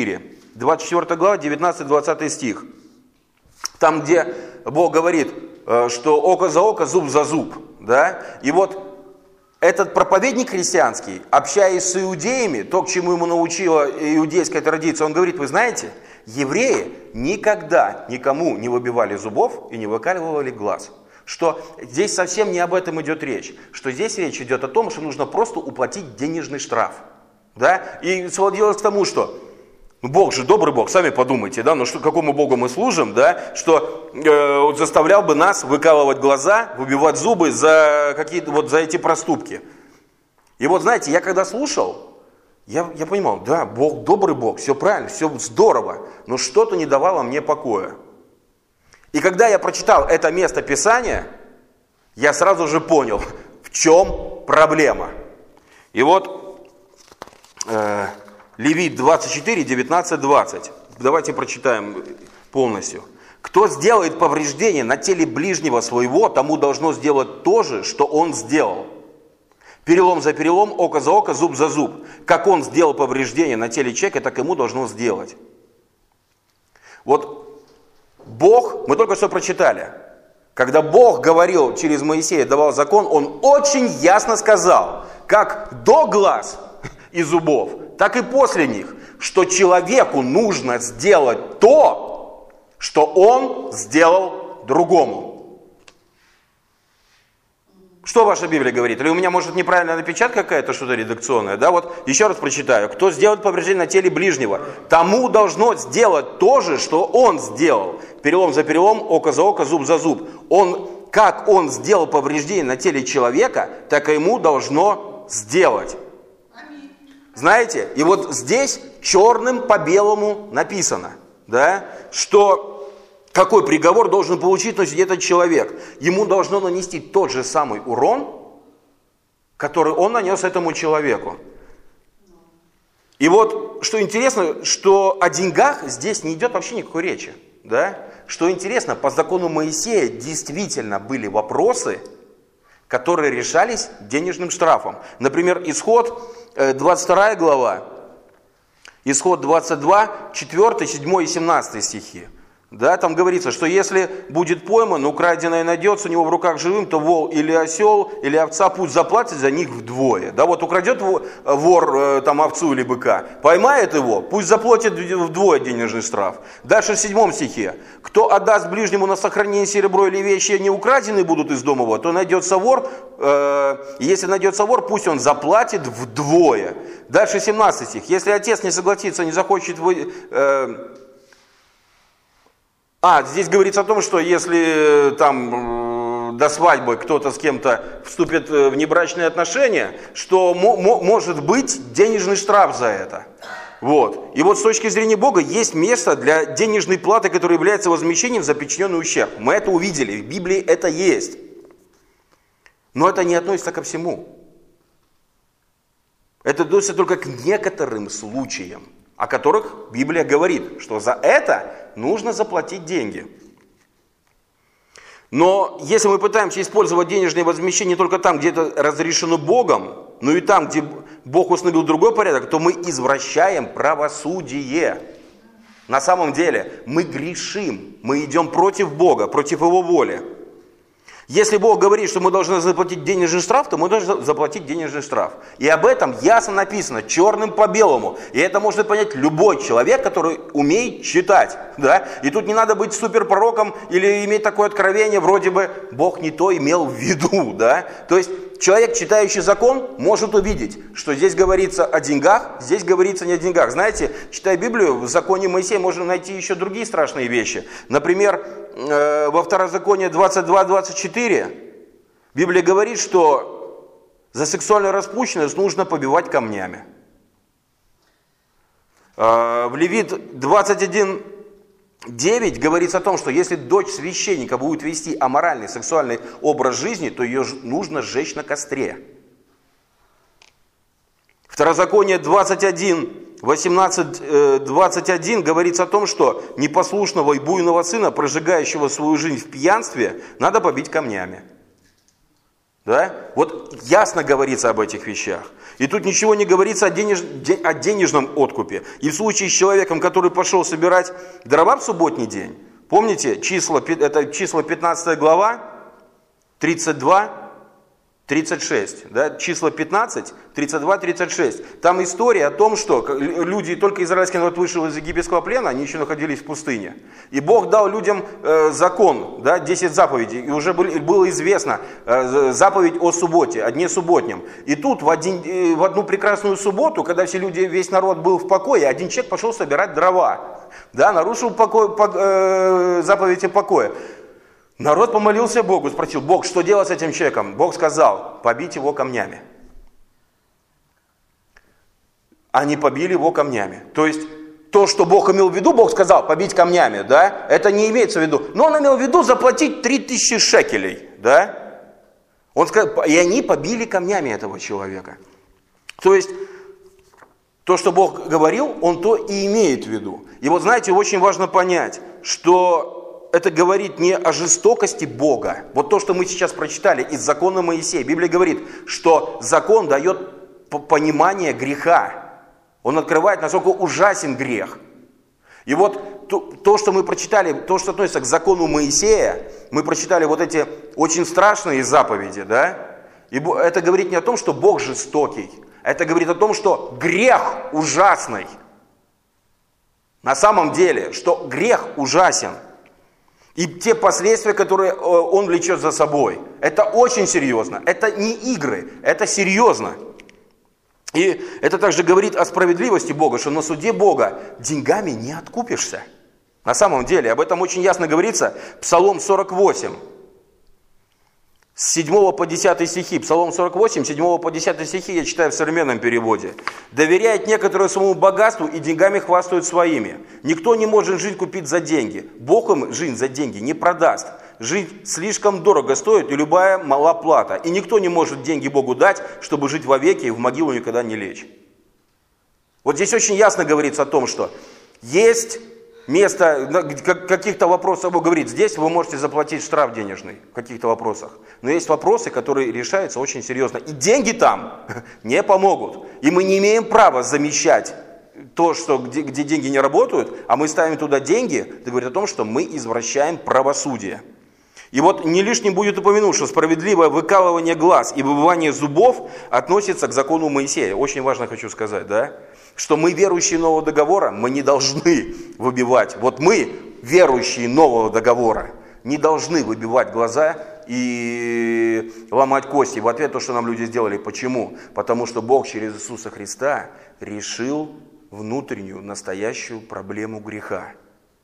двадцать четвёртая глава, девятнадцатый-двадцатый стих. Там, где Бог говорит, что око за око, зуб за зуб. Да? И вот этот проповедник христианский, общаясь с иудеями, то, к чему ему научила иудейская традиция, он говорит, вы знаете, евреи никогда никому не выбивали зубов и не выкаливали глаз. Что здесь совсем не об этом идет речь. Что здесь речь идет о том, что нужно просто уплатить денежный штраф. Да? И сводилось к тому, что ну, Бог же добрый Бог, сами подумайте, да, ну что, какому Богу мы служим, да, что э, вот заставлял бы нас выкалывать глаза, выбивать зубы за какие-то вот за эти проступки. И вот знаете, я когда слушал, я, я понимал, да, Бог добрый Бог, все правильно, все здорово, но что-то не давало мне покоя. И когда я прочитал это место Писания, я сразу же понял, в чем проблема. И вот э, Левит двадцать четыре, девятнадцать, двадцать. Давайте прочитаем полностью. «Кто сделает повреждение на теле ближнего своего, тому должно сделать то же, что он сделал. Перелом за перелом, око за око, зуб за зуб. Как он сделал повреждение на теле человека, так ему должно сделать». Вот Бог, мы только что прочитали, когда Бог говорил через Моисея, давал закон, он очень ясно сказал, как до глаз и зубов, так и после них, что человеку нужно сделать то, что он сделал другому. Что ваша Библия говорит? Или у меня, может, неправильная напечатка какая-то, что-то редакционное? Да, вот еще раз прочитаю. «Кто сделает повреждение на теле ближнего, тому должно сделать то же, что он сделал. Перелом за перелом, око за око, зуб за зуб». Он, как он сделал повреждение на теле человека, так и ему должно сделать. Знаете, и вот здесь черным по белому написано, да, что какой приговор должен получить этот человек. Ему должно нанести тот же самый урон, который он нанес этому человеку. И вот, что интересно, что о деньгах здесь не идет вообще никакой речи. Да? Что интересно, по закону Моисея действительно были вопросы, которые решались денежным штрафом. Например, Исход, двадцать вторая глава, Исход двадцать два, четыре, семь и семнадцать стихи. Да, там говорится, что если будет пойман, украденное найдется у него в руках живым, то вол или осел, или овца пусть заплатит за них вдвое. Да, вот украдет вор там, овцу или быка, поймает его, пусть заплатит вдвое денежный штраф. Дальше в седьмом стихе. Кто отдаст ближнему на сохранение серебро или вещи не украденные будут из дома его, то найдется вор, э, если найдется вор, пусть он заплатит вдвое. Дальше семнадцатый стих. Если отец не согласится, не захочет вы... Э, А, здесь говорится о том, что если там до свадьбы кто-то с кем-то вступит в внебрачные отношения, что может быть денежный штраф за это. Вот. И вот с точки зрения Бога есть место для денежной платы, которая является возмещением за причиненный ущерб. Мы это увидели, в Библии это есть. Но это не относится ко всему. Это относится только к некоторым случаям, о которых Библия говорит, что за это нужно заплатить деньги. Но если мы пытаемся использовать денежное возмещение только там, где это разрешено Богом, ну и там, где Бог установил другой порядок, то мы извращаем правосудие. На самом деле мы грешим, мы идем против Бога, против Его воли. Если Бог говорит, что мы должны заплатить денежный штраф, то мы должны заплатить денежный штраф. И об этом ясно написано, черным по белому. И это может понять любой человек, который умеет читать. Да? И тут не надо быть суперпророком или иметь такое откровение, вроде бы Бог не то имел в виду. Да? То есть человек, читающий закон, может увидеть, что здесь говорится о деньгах, здесь говорится не о деньгах. Знаете, читая Библию, в законе Моисея можно найти еще другие страшные вещи. Например, во Второзаконии двадцать два двадцать четыре Библия говорит, что за сексуальную распущенность нужно побивать камнями. В Левит двадцать один девять говорится о том, что если дочь священника будет вести аморальный сексуальный образ жизни, то ее нужно сжечь на костре. Второзаконие двадцать один восемнадцать двадцать один говорится о том, что непослушного и буйного сына, прожигающего свою жизнь в пьянстве, надо побить камнями. Да? Вот ясно говорится об этих вещах. И тут ничего не говорится о, денеж... о денежном откупе. И в случае с человеком, который пошел собирать дрова в субботний день, помните, числа, это числа пятнадцатая глава, тридцать два, тридцать шесть, да? Числа пятнадцать, тридцать два, тридцать шесть. Там история о том, что люди, только израильский народ вышел из египетского плена, они еще находились в пустыне. И Бог дал людям э, закон, да, десять заповедей. И уже были, было известно э, заповедь о субботе, о дне субботнем. И тут в, один, э, в одну прекрасную субботу, когда все люди, весь народ был в покое, один человек пошел собирать дрова. Да, нарушил покой, по, э, заповедь о покое. Народ помолился Богу, спросил: Бог, что делать с этим человеком? Бог сказал: побить его камнями. Они побили его камнями. То есть, то, что Бог имел в виду, Бог сказал: побить камнями, да? Это не имеется в виду. Но он имел в виду заплатить три тысячи шекелей, да? Он сказал, и они побили камнями этого человека. То есть, то, что Бог говорил, он то и имеет в виду. И вот знаете, очень важно понять, что это говорит не о жестокости Бога. Вот то, что мы сейчас прочитали из закона Моисея. Библия говорит, что закон дает понимание греха. Он открывает, насколько ужасен грех. И вот то, то, что мы прочитали, то, что относится к закону Моисея, мы прочитали вот эти очень страшные заповеди, да? И это говорит не о том, что Бог жестокий. Это говорит о том, что грех ужасный. На самом деле, что грех ужасен. И те последствия, которые он влечет за собой, это очень серьезно. Это не игры, это серьезно. И это также говорит о справедливости Бога, что на суде Бога деньгами не откупишься. На самом деле, об этом очень ясно говорится. Псалом сорок восемь, с седьмого по десятый стихи. Псалом сорок восемь, с седьмого по десятый стихи я читаю в современном переводе. «Доверяет некоторые своему богатству и деньгами хвастают своими. Никто не может жизнь купить за деньги. Бог им жизнь за деньги не продаст. Жить слишком дорого стоит, и любая мала плата. И никто не может деньги Богу дать, чтобы жить вовеки и в могилу никогда не лечь». Вот здесь очень ясно говорится о том, что есть место, каких-то вопросов Бог говорит, здесь вы можете заплатить штраф денежный в каких-то вопросах. Но есть вопросы, которые решаются очень серьезно. И деньги там не помогут. И мы не имеем права замещать то, что, где, где деньги не работают, а мы ставим туда деньги. Это говорит о том, что мы извращаем правосудие. И вот не лишним будет упомянуть, что справедливое выкалывание глаз и выбывание зубов относится к закону Моисея. Очень важно хочу сказать, да? Что мы, верующие Нового Договора, мы не должны выбивать. Вот мы, верующие Нового Договора, не должны выбивать глаза и ломать кости. В ответ то, что нам люди сделали. Почему? Потому что Бог через Иисуса Христа решил внутреннюю, настоящую проблему греха.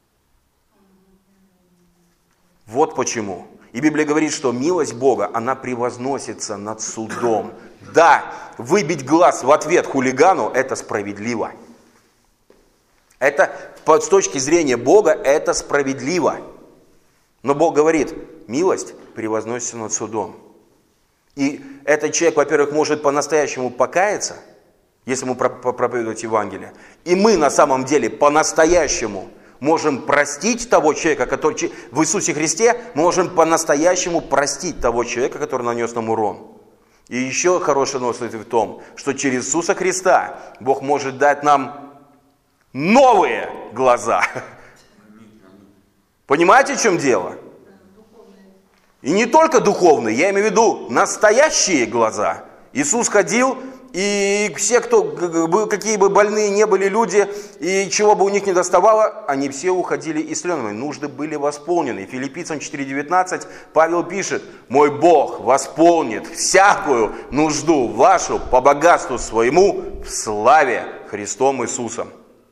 Вот почему. И Библия говорит, что милость Бога, она превозносится над судом. Да, выбить глаз в ответ хулигану – это справедливо. Это, с точки зрения Бога, это справедливо. Но Бог говорит, милость превозносится над судом. И этот человек, во-первых, может по-настоящему покаяться, если ему проповедовать Евангелие. И мы на самом деле по-настоящему можем простить того человека, который в Иисусе Христе, можем по-настоящему простить того человека, который нанес нам урон. И еще хорошая новость в том, что через Иисуса Христа Бог может дать нам новые глаза. Понимаете, в чем дело? И не только духовные, я имею в виду настоящие глаза. Иисус ходил, и все, кто, какие бы больные не были люди, и чего бы у них не доставало, они все уходили исцеленными, нужды были восполнены. Филиппийцам четыре девятнадцать Павел пишет: «Мой Бог восполнит всякую нужду вашу по богатству своему в славе Христом Иисусом».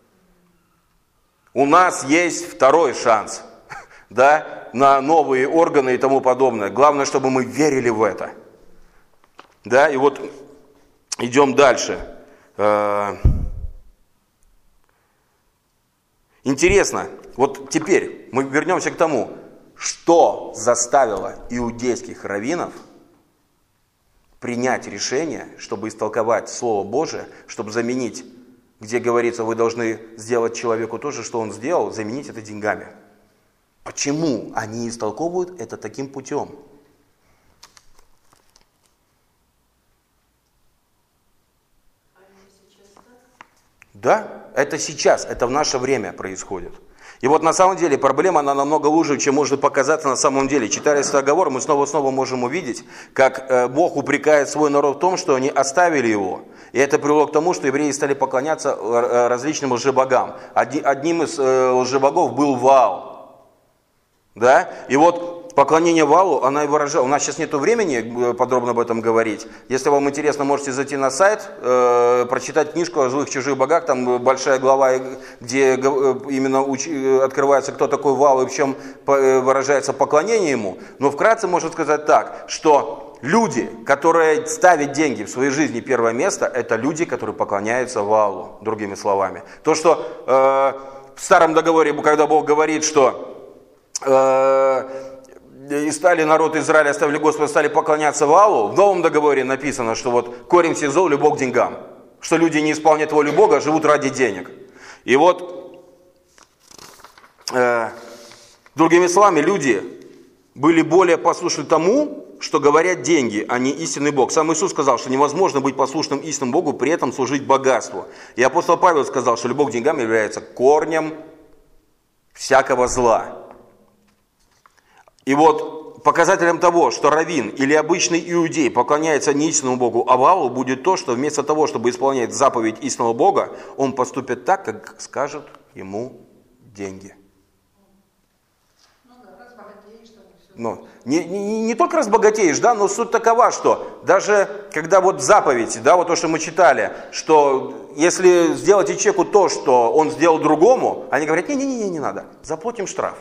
У нас есть второй шанс, да, на новые органы и тому подобное. Главное, чтобы мы верили в это. Да, и вот идем дальше. Интересно, вот теперь мы вернемся к тому, что заставило иудейских раввинов принять решение, чтобы истолковать Слово Божие, чтобы заменить, где говорится, вы должны сделать человеку то же, что он сделал, заменить это деньгами. Почему они истолковывают это таким путем? Да, это сейчас, это в наше время происходит. И вот на самом деле проблема, она намного лучше, чем может показаться на самом деле. Читая этот договор, мы снова и снова можем увидеть, как Бог упрекает свой народ в том, что они оставили его. И это привело к тому, что евреи стали поклоняться различным лжебогам. Одним из лжебогов был Ваал. Да? И вот поклонение Ваалу, она и выражала. У нас сейчас нет времени подробно об этом говорить. Если вам интересно, можете зайти на сайт, э, прочитать книжку о злых чужих богах. Там большая глава, где именно уч... открывается, кто такой Ваал и в чем выражается поклонение ему. Но вкратце можно сказать так, что люди, которые ставят деньги в своей жизни первое место, это люди, которые поклоняются Ваалу, другими словами. То, что э, в Старом договоре, когда Бог говорит, что э, и стали народ Израиля, оставили Господа, стали поклоняться Ваалу, в Новом договоре написано, что вот корень всех зол – любовь к деньгам. Что люди не исполняют волю Бога, а живут ради денег. И вот, э, другими словами, люди были более послушны тому, что говорят деньги, а не истинный Бог. Сам Иисус сказал, что невозможно быть послушным истинному Богу, при этом служить богатству. И апостол Павел сказал, что любовь к деньгам является корнем всякого зла. И вот показателем того, что раввин или обычный иудей поклоняется не истинному Богу, а Ваалу, будет то, что вместо того, чтобы исполнять заповедь истинного Бога, он поступит так, как скажут ему деньги. Ну, не, не, не только разбогатеешь, да, но суть такова, что даже когда вот заповедь, да, вот то, что мы читали, что если сделаете человеку то, что он сделал другому, они говорят, не-не-не, не надо, заплатим штраф.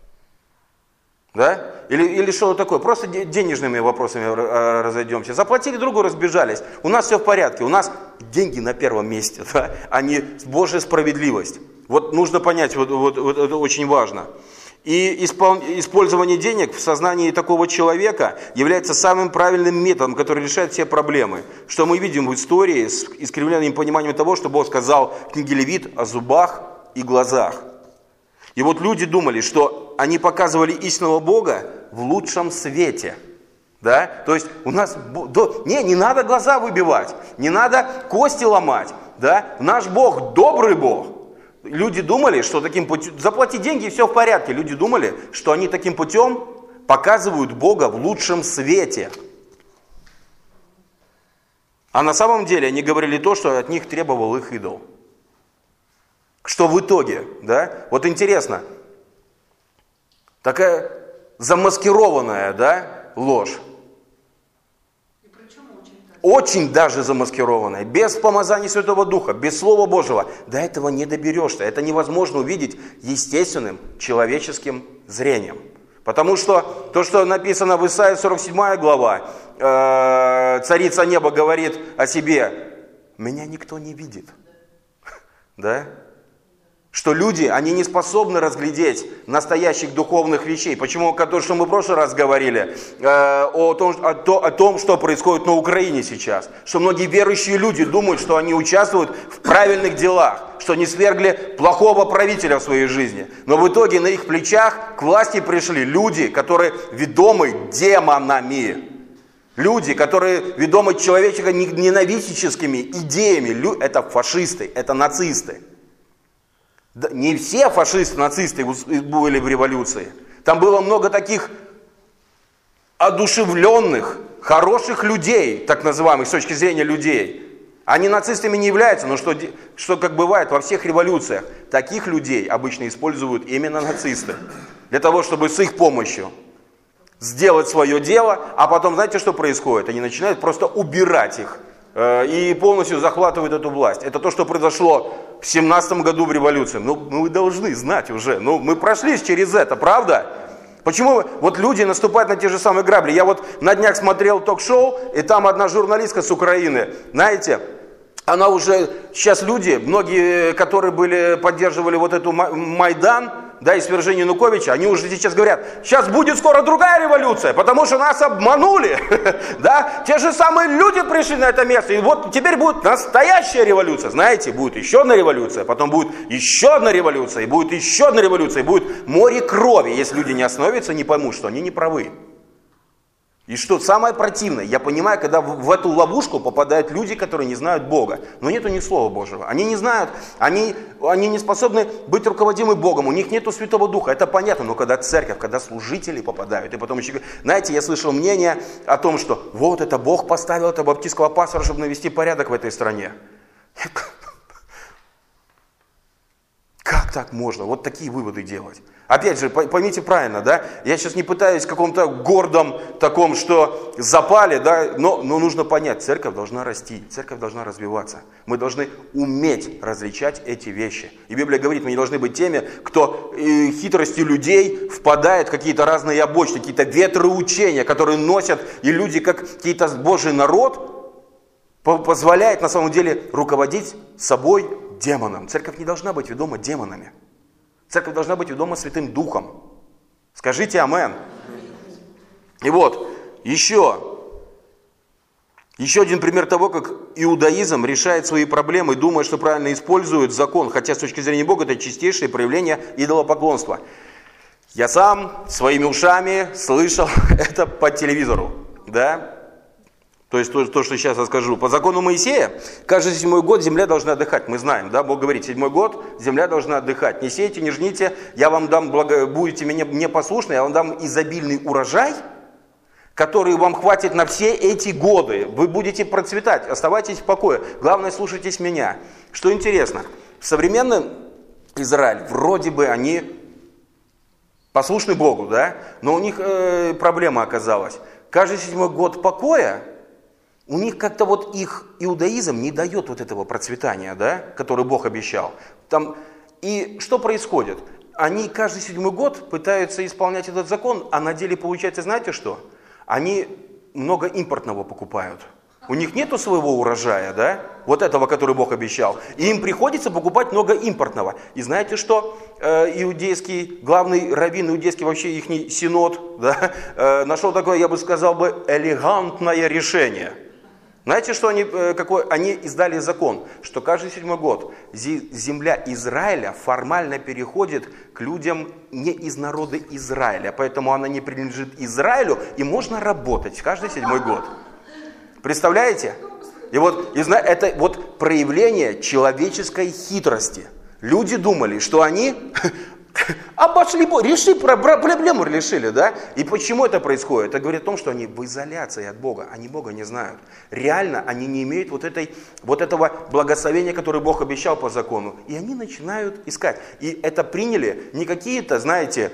Да? Или, или что-то такое, просто денежными вопросами разойдемся. Заплатили другу, разбежались. У нас все в порядке, у нас деньги на первом месте, да? А не Божья справедливость. Вот нужно понять, вот, вот, вот это очень важно. И испол... использование денег в сознании такого человека является самым правильным методом, который решает все проблемы. Что мы видим в истории с искривленным пониманием того, что Бог сказал в книге Левит о зубах и глазах. И вот люди думали, что они показывали истинного Бога в лучшем свете. Да? То есть у нас... Не, не надо глаза выбивать, не надо кости ломать. Да? Наш Бог добрый Бог. Люди думали, что таким путем... Заплати деньги, и все в порядке. Люди думали, что они таким путем показывают Бога в лучшем свете. А на самом деле они говорили то, что от них требовал их идол. Что в итоге, да, вот интересно, такая замаскированная, да, ложь. И причем очень, очень даже замаскированная, без помазания Святого Духа, без Слова Божьего. До этого не доберешься, это невозможно увидеть естественным человеческим зрением. Потому что то, что написано в Исаии сорок седьмая глава, э, царица неба говорит о себе, меня никто не видит, да? Что люди, они не способны разглядеть настоящих духовных вещей. Почему? То, что мы в прошлый раз говорили, э, о, том, о, о том, что происходит на Украине сейчас. Что многие верующие люди думают, что они участвуют в правильных делах, что они свергли плохого правителя в своей жизни. Но в итоге на их плечах к власти пришли люди, которые ведомы демонами. Люди, которые ведомы человеческо-ненавистническими идеями. Это фашисты, это нацисты. Не все фашисты, нацисты были в революции. Там было много таких одушевленных, хороших людей, так называемых, с точки зрения людей. Они нацистами не являются, но что, что как бывает во всех революциях, таких людей обычно используют именно нацисты. Для того, чтобы с их помощью сделать свое дело, а потом, знаете, что происходит? Они начинают просто убирать их э, и полностью захватывают эту власть. Это то, что произошло в семнадцатом году в революции. Ну, мы должны знать уже. Ну, мы прошли через это, правда? Почему вот люди наступают на те же самые грабли? Я вот на днях смотрел ток-шоу, и там одна журналистка с Украины, знаете, она уже, сейчас люди, многие, которые были, поддерживали вот эту Майдан, да, и свержение Януковича, они уже сейчас говорят, сейчас будет скоро другая революция, потому что нас обманули, да, те же самые люди пришли на это место, и вот теперь будет настоящая революция, знаете, будет еще одна революция, потом будет еще одна революция, и будет еще одна революция, и будет море крови, если люди не остановятся, не поймут, что они не правы. И что самое противное, я понимаю, когда в, в эту ловушку попадают люди, которые не знают Бога. Но нет у них Слова Божьего. Они не знают, они, они не способны быть руководимы Богом, у них нету Святого Духа. Это понятно, но когда церковь, когда служители попадают, и потом еще... Знаете, я слышал мнение о том, что вот это Бог поставил этого баптистского пастора, чтобы навести порядок в этой стране. Как так можно? Вот такие выводы делать. Опять же, поймите правильно, да? Я сейчас не пытаюсь в каком-то гордом таком, что запали, да? Но, но нужно понять, церковь должна расти, церковь должна развиваться. Мы должны уметь различать эти вещи. И Библия говорит, мы не должны быть теми, кто э, хитростью людей впадает в какие-то разные обочины, какие-то ветры учения, которые носят, и люди, как какие-то Божий народ, позволяет на самом деле руководить собой демоном. Церковь не должна быть ведома демонами. Церковь должна быть ведома Святым Духом. Скажите амен. И вот, еще, еще один пример того, как иудаизм решает свои проблемы, думая, что правильно использует закон, хотя с точки зрения Бога это чистейшее проявление идолопоклонства. Я сам своими ушами слышал это по телевизору, да? То есть то, то, что сейчас я скажу. По закону Моисея, каждый седьмой год земля должна отдыхать. Мы знаем, да, Бог говорит, седьмой год земля должна отдыхать. Не сейте, не жните, я вам дам, благо... будете мне, мне послушны, я вам дам изобильный урожай, который вам хватит на все эти годы. Вы будете процветать, оставайтесь в покое. Главное, слушайтесь меня. Что интересно, в современном Израиле вроде бы они послушны Богу, да, но у них э, проблема оказалась. Каждый седьмой год покоя, у них как-то вот их иудаизм не дает вот этого процветания, да, который Бог обещал. Там, и что происходит? Они каждый седьмой год пытаются исполнять этот закон, а на деле получается, знаете что? Они много импортного покупают. У них нету своего урожая, да, вот этого, который Бог обещал. И им приходится покупать много импортного. И знаете что? Э, иудейский, главный раввин иудейский, вообще их синод, да, э, нашел такое, я бы сказал бы, элегантное решение. Знаете, что они, какой, они издали закон, что каждый седьмой год земля Израиля формально переходит к людям не из народа Израиля, поэтому она не принадлежит Израилю, и можно работать каждый седьмой год. Представляете? И вот и это вот проявление человеческой хитрости. Люди думали, что они обошли, решили проблему, решили, да? И почему это происходит? Это говорит о том, что они в изоляции от Бога, они Бога не знают. Реально они не имеют вот, этой, вот этого благословения, которое Бог обещал по закону. И они начинают искать. И это приняли не какие-то, знаете,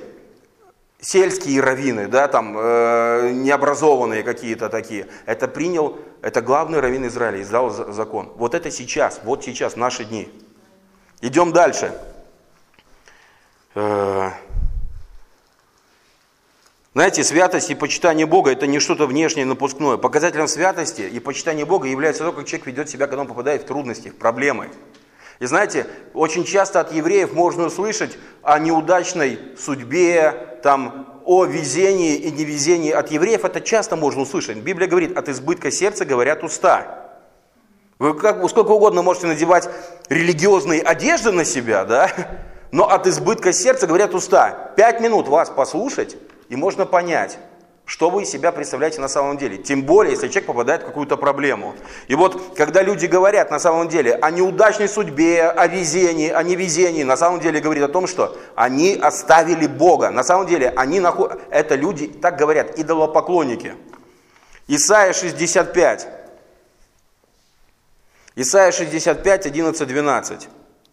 сельские раввины, да, там, э, необразованные какие-то такие. Это принял, это главный раввин Израиля, издал закон. Вот это сейчас, вот сейчас, в наши дни. Идем дальше. Знаете, святость и почитание Бога — это не что-то внешнее, напускное. Показателем святости и почитания Бога является то, как человек ведет себя, когда он попадает в трудности, в проблемы. И знаете, очень часто от евреев можно услышать о неудачной судьбе, там, о везении и невезении. От евреев это часто можно услышать. Библия говорит, от избытка сердца говорят уста. Вы как, сколько угодно можете надевать религиозные одежды на себя, да? Но от избытка сердца говорят уста. Пять минут вас послушать, и можно понять, что вы из себя представляете на самом деле. Тем более, если человек попадает в какую-то проблему. И вот, когда люди говорят на самом деле о неудачной судьбе, о везении, о невезении, на самом деле говорит о том, что они оставили Бога. На самом деле, они наход... это люди, так говорят, идолопоклонники. Исайя шестьдесят пять. Исайя шестьдесят пять, одиннадцать, двенадцать.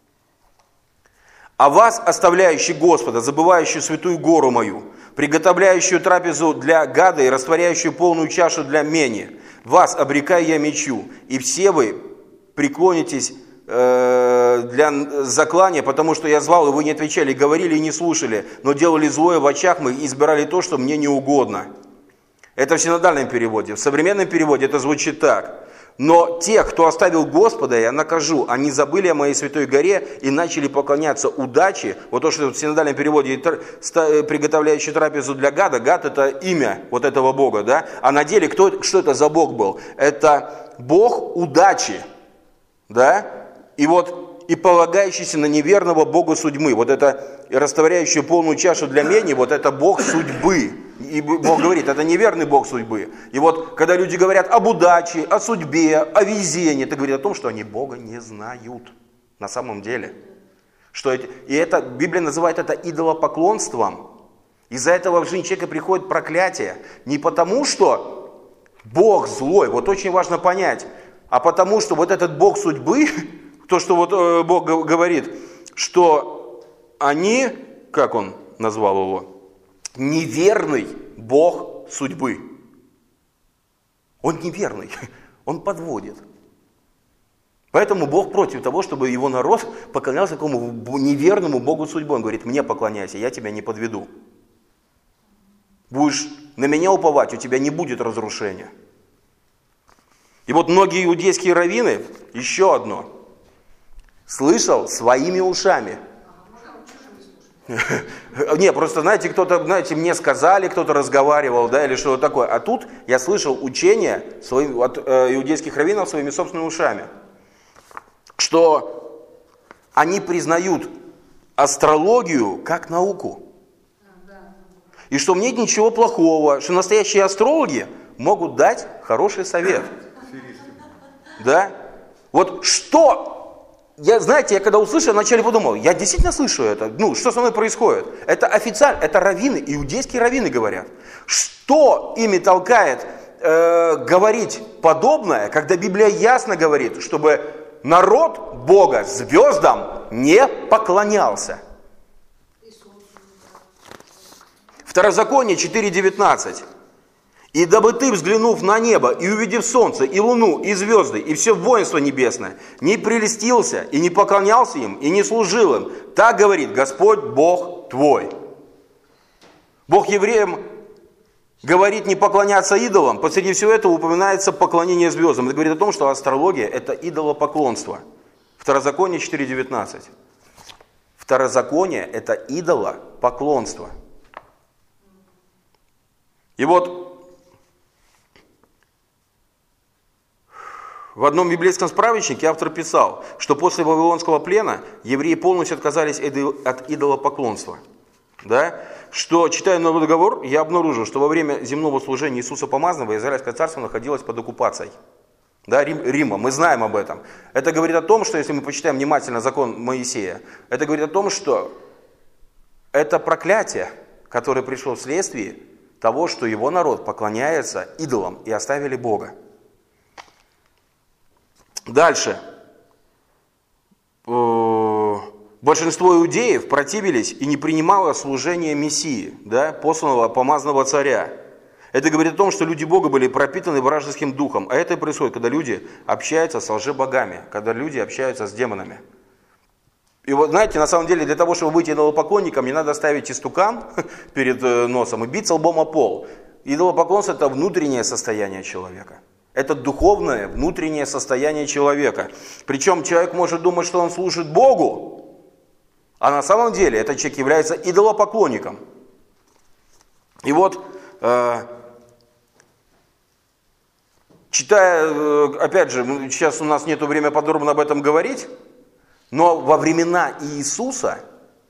«А вас, оставляющий Господа, забывающий святую гору мою, приготовляющую трапезу для гада и растворяющую полную чашу для мени, вас обрекаю я мечу, и все вы преклонитесь э, для заклания, потому что я звал, и вы не отвечали, говорили и не слушали, но делали злое в очах моих и избирали то, что мне не угодно». Это в синодальном переводе. В современном переводе это звучит так. «Но тех, кто оставил Господа, я накажу, они забыли о моей святой горе и начали поклоняться удаче». Вот то, что в синодальном переводе приготовляющий трапезу для гада. Гад — это имя вот этого Бога, да? А на деле кто, что это за Бог был? Это Бог удачи, да? И вот и полагающийся на неверного Бога судьбы. Вот это растворяющую полную чашу для мени, вот это Бог судьбы. И Бог говорит, это неверный Бог судьбы. И вот, когда люди говорят об удаче, о судьбе, о везении, это говорит о том, что они Бога не знают на самом деле. Что это, и это, Библия называет это идолопоклонством. Из-за этого в жизнь человека приходит проклятие. Не потому, что Бог злой, вот очень важно понять, а потому, что вот этот Бог судьбы, то, что вот э, Бог говорит, что они, как он назвал его, неверный Бог судьбы. Он неверный, он подводит. Поэтому Бог против того, чтобы его народ поклонялся такому неверному Богу судьбы. Он говорит, мне поклоняйся, я тебя не подведу. Будешь на меня уповать, у тебя не будет разрушения. И вот многие иудейские раввины, еще одно, слышал своими ушами. Не, просто, знаете, кто-то, знаете, мне сказали, кто-то разговаривал, да, или что-то такое. А тут я слышал учение своим, от э, иудейских раввинов своими собственными ушами, что они признают астрологию как науку. И что нет ничего плохого, что настоящие астрологи могут дать хороший совет. Да? Вот что... Я, знаете, я когда услышал, вначале подумал, я действительно слышу это. Ну, что со мной происходит? Это официально, это раввины, иудейские раввины говорят. Что ими толкает э, говорить подобное, когда Библия ясно говорит, чтобы народ Бога звездам не поклонялся? Второзаконие четыре девятнадцать. «И дабы ты, взглянув на небо, и увидев солнце, и луну, и звезды, и все воинство небесное, не прелестился, и не поклонялся им, и не служил им, так говорит Господь Бог твой». Бог евреям говорит не поклоняться идолам, посреди всего этого упоминается поклонение звездам. Это говорит о том, что астрология – это идолопоклонство. Второзаконие четыре девятнадцать. Второзаконие – это идолопоклонство. И вот в одном библейском справочнике автор писал, что после Вавилонского плена евреи полностью отказались от идолопоклонства. Да? Что, читая Новый договор, я обнаружил, что во время земного служения Иисуса Помазанного Израильское царство находилось под оккупацией. Да, Рим, Рима, мы знаем об этом. Это говорит о том, что, если мы почитаем внимательно закон Моисея, это говорит о том, что это проклятие, которое пришло вследствие того, что его народ поклоняется идолам и оставили Бога. Дальше. Большинство иудеев противились и не принимало служение Мессии, да, посланного помазанного царя. Это говорит о том, что люди Бога были пропитаны вражеским духом. А это происходит, когда люди общаются с лжебогами, когда люди общаются с демонами. И вот знаете, на самом деле, для того, чтобы быть идолопоклонником, не надо ставить истукан перед носом и биться лбом о пол. Идолопоклонство – это внутреннее состояние человека. Это духовное, внутреннее состояние человека. Причем человек может думать, что он служит Богу, а на самом деле этот человек является идолопоклонником. И вот, э, читая, опять же, сейчас у нас нет времени подробно об этом говорить, но во времена Иисуса,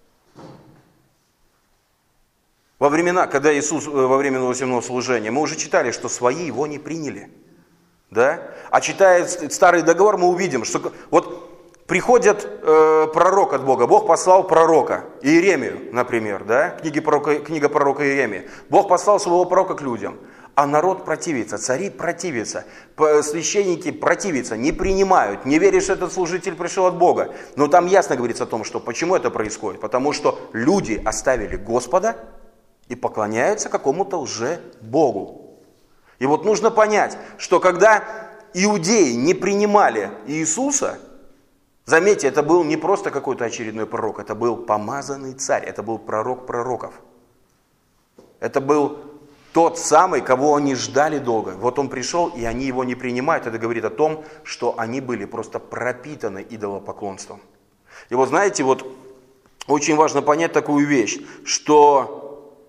во времена, когда Иисус во время его земного служения, мы уже читали, что свои его не приняли. Да? А читая Старый договор, мы увидим, что вот приходит э, пророк от Бога, Бог послал пророка, Иеремию, например, да? Книга пророка, книга пророка Иеремии. Бог послал своего пророка к людям, а народ противится, цари противятся, священники противятся, не принимают, не верят, что этот служитель пришел от Бога. Но там ясно говорится о том, что почему это происходит. Потому что люди оставили Господа и поклоняются какому-то лже-богу. И вот нужно понять, что когда иудеи не принимали Иисуса, заметьте, это был не просто какой-то очередной пророк, это был помазанный царь, это был пророк пророков. Это был тот самый, кого они ждали долго. Вот он пришел, и они его не принимают. Это говорит о том, что они были просто пропитаны идолопоклонством. И вот знаете, вот очень важно понять такую вещь, что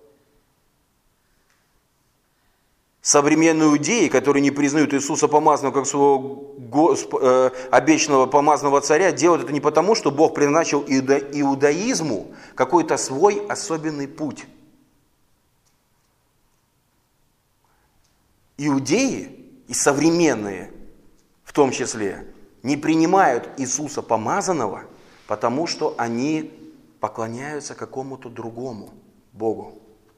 современные иудеи, которые не признают Иисуса Помазанного как своего Госп... э, обещанного помазанного царя, делают это не потому, что Бог предназначил иуда... иудаизму какой-то свой особенный путь. иудеи и современные, в том числе, не принимают Иисуса помазанного, потому что они поклоняются какому-то другому Богу.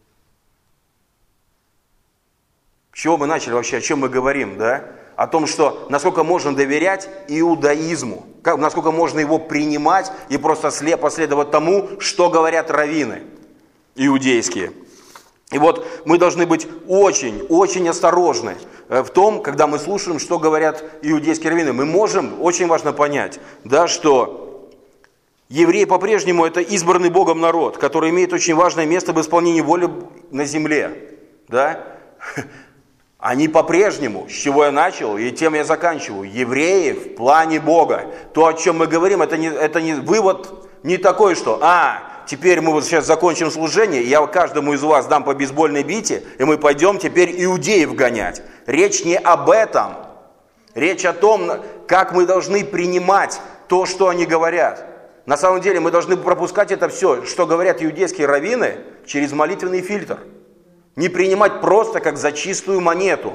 С чего мы начали вообще, о чем мы говорим, да? О том, что насколько можно доверять иудаизму, как, насколько можно его принимать и просто слепо следовать тому, что говорят раввины иудейские. И вот мы должны быть очень, очень осторожны в том, когда мы слушаем, что говорят иудейские раввины. Мы можем, очень важно понять, да, что евреи по-прежнему это избранный Богом народ, который имеет очень важное место в исполнении воли на земле. Да? Они по-прежнему, с чего я начал и тем я заканчиваю, евреи в плане Бога. То, о чем мы говорим, это не, это не вывод не такой, что «а, теперь мы вот сейчас закончим служение, и я каждому из вас дам по бейсбольной бите, и мы пойдем теперь иудеев гонять». Речь не об этом. Речь о том, как мы должны принимать то, что они говорят. На самом деле мы должны пропускать это все, что говорят иудейские раввины, через молитвенный фильтр. Не принимать просто как за чистую монету.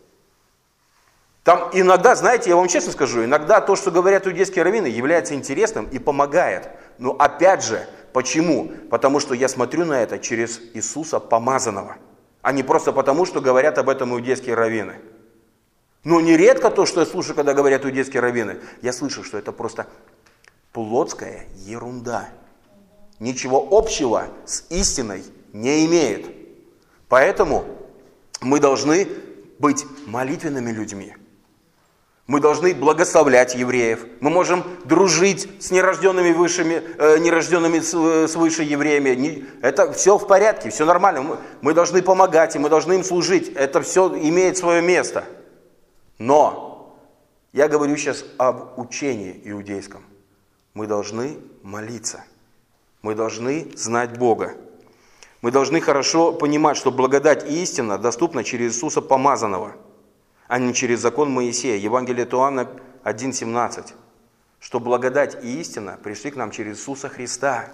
Там иногда, знаете, я вам честно скажу, иногда то, что говорят иудейские раввины, является интересным и помогает. Но опять же, почему? Потому что я смотрю на это через Иисуса помазанного, а не просто потому, что говорят об этом иудейские раввины. Но нередко то, что я слушаю, когда говорят иудейские раввины, я слышу, что это просто плотская ерунда. Ничего общего с истиной не имеет. Поэтому мы должны быть молитвенными людьми. Мы должны благословлять евреев. Мы можем дружить с нерожденными, высшими, э, нерожденными свыше евреями. Это все в порядке, все нормально. Мы, мы должны помогать им, мы должны им служить. Это все имеет свое место. Но я говорю сейчас об учении иудейском. Мы должны молиться. Мы должны знать Бога. Мы должны хорошо понимать, что благодать и истина доступна через Иисуса помазанного, а не через закон Моисея. Евангелие от Иоанна один семнадцать. Что благодать и истина пришли к нам через Иисуса Христа,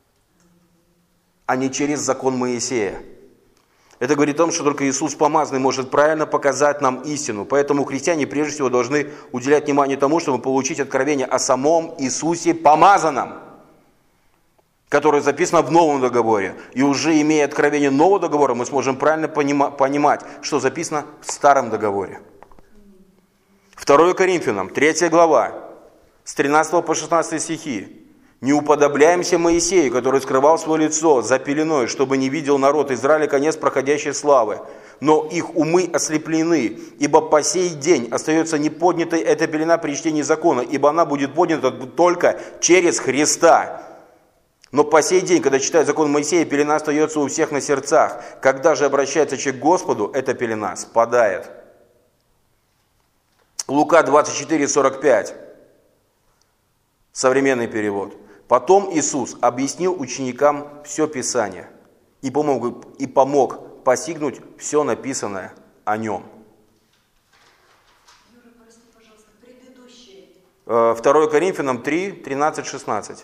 а не через закон Моисея. Это говорит о том, что только Иисус помазанный может правильно показать нам истину. Поэтому христиане прежде всего должны уделять внимание тому, чтобы получить откровение о самом Иисусе помазанном, которое записано в Новом договоре. И уже имея откровение Нового договора, мы сможем правильно понима- понимать, что записано в Старом договоре. второе Коринфянам, третья глава, с тринадцатого по шестнадцатый стихи. «Не уподобляемся Моисею, который скрывал свое лицо за пеленой, чтобы не видел народ Израиля конец проходящей славы. Но их умы ослеплены, ибо по сей день остается неподнятой эта пелена при чтении закона, ибо она будет поднята только через Христа». Но по сей день, когда читают закон Моисея, пелена остается у всех на сердцах. Когда же обращается человек к Господу, эта пелена спадает. Лука двадцать четыре сорок пять. Современный перевод. «Потом Иисус объяснил ученикам все Писание и помог, и помог постигнуть все написанное о Нем». Юра, прости, пожалуйста, предыдущие. второе Коринфянам три тринадцать шестнадцать.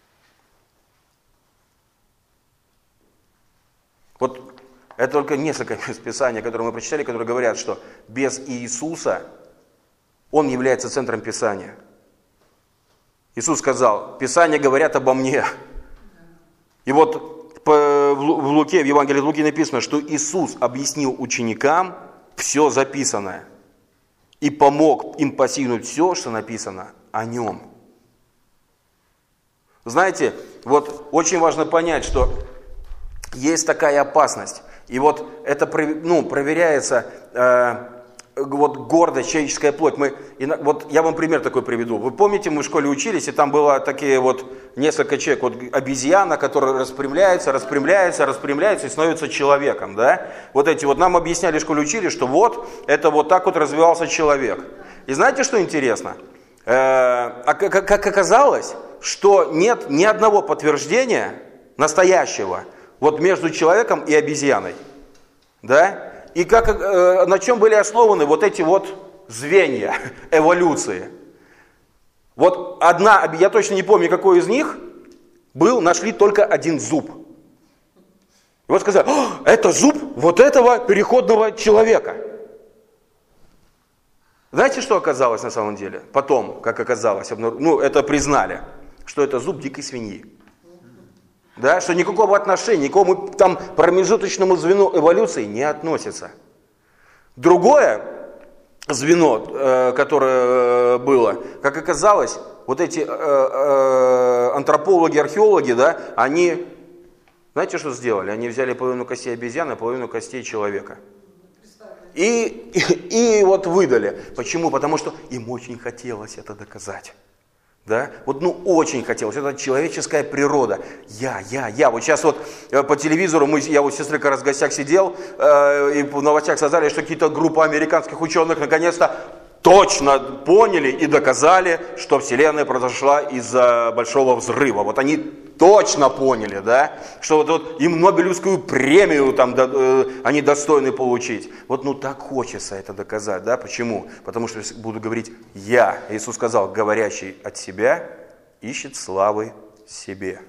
Вот это только несколько мест Писания, которые мы прочитали, которые говорят, что без Иисуса Он является центром Писания. Иисус сказал: «Писания говорят обо мне». И вот в Луке, в Евангелии от Луки написано, что Иисус объяснил ученикам все записанное и помог им постигнуть все, что написано о Нем. Знаете, вот очень важно понять, что есть такая опасность. И вот это ну, проверяется, э, вот гордость, человеческая плоть. Мы, вот я вам пример такой приведу. Вы помните, мы в школе учились, и там было такие вот несколько человек. Вот обезьяна, которая распрямляется, распрямляется, распрямляется и становится человеком. Да? Вот эти вот нам объясняли в школе, учили, что вот это вот так вот развивался человек. И знаете, что интересно? Э, а как, как оказалось, что нет ни одного подтверждения настоящего вот между человеком и обезьяной. Да? И как, э, на чем были основаны вот эти вот звенья эволюции. Вот одна, я точно не помню, какой из них, был, нашли только один зуб. И вот сказали: это зуб вот этого переходного человека. Знаете, что оказалось на самом деле? Потом, как оказалось, ну, это признали, что это зуб дикой свиньи. Да, что никакого отношения, никакому там промежуточному звену эволюции не относится. Другое звено, э, которое было, как оказалось, вот эти э, э, антропологи, археологи, да, они, знаете, что сделали? Они взяли половину костей обезьяны, половину костей человека. И, и, и вот выдали. Почему? Потому что им очень хотелось это доказать. Да? Вот, ну, очень хотелось. Это человеческая природа. Я, я, я. Вот сейчас вот э, по телевизору, мы, я вот с сестрой как раз в гостях сидел, э, и в новостях сказали, что какие-то группы американских ученых наконец-то точно поняли и доказали, что Вселенная произошла из-за большого взрыва. Вот они точно поняли, да, что вот, вот им Нобелевскую премию там, да, э, они достойны получить. Вот ну так хочется это доказать, да, почему? Потому что буду говорить «я». Иисус сказал, говорящий от себя ищет славы себе.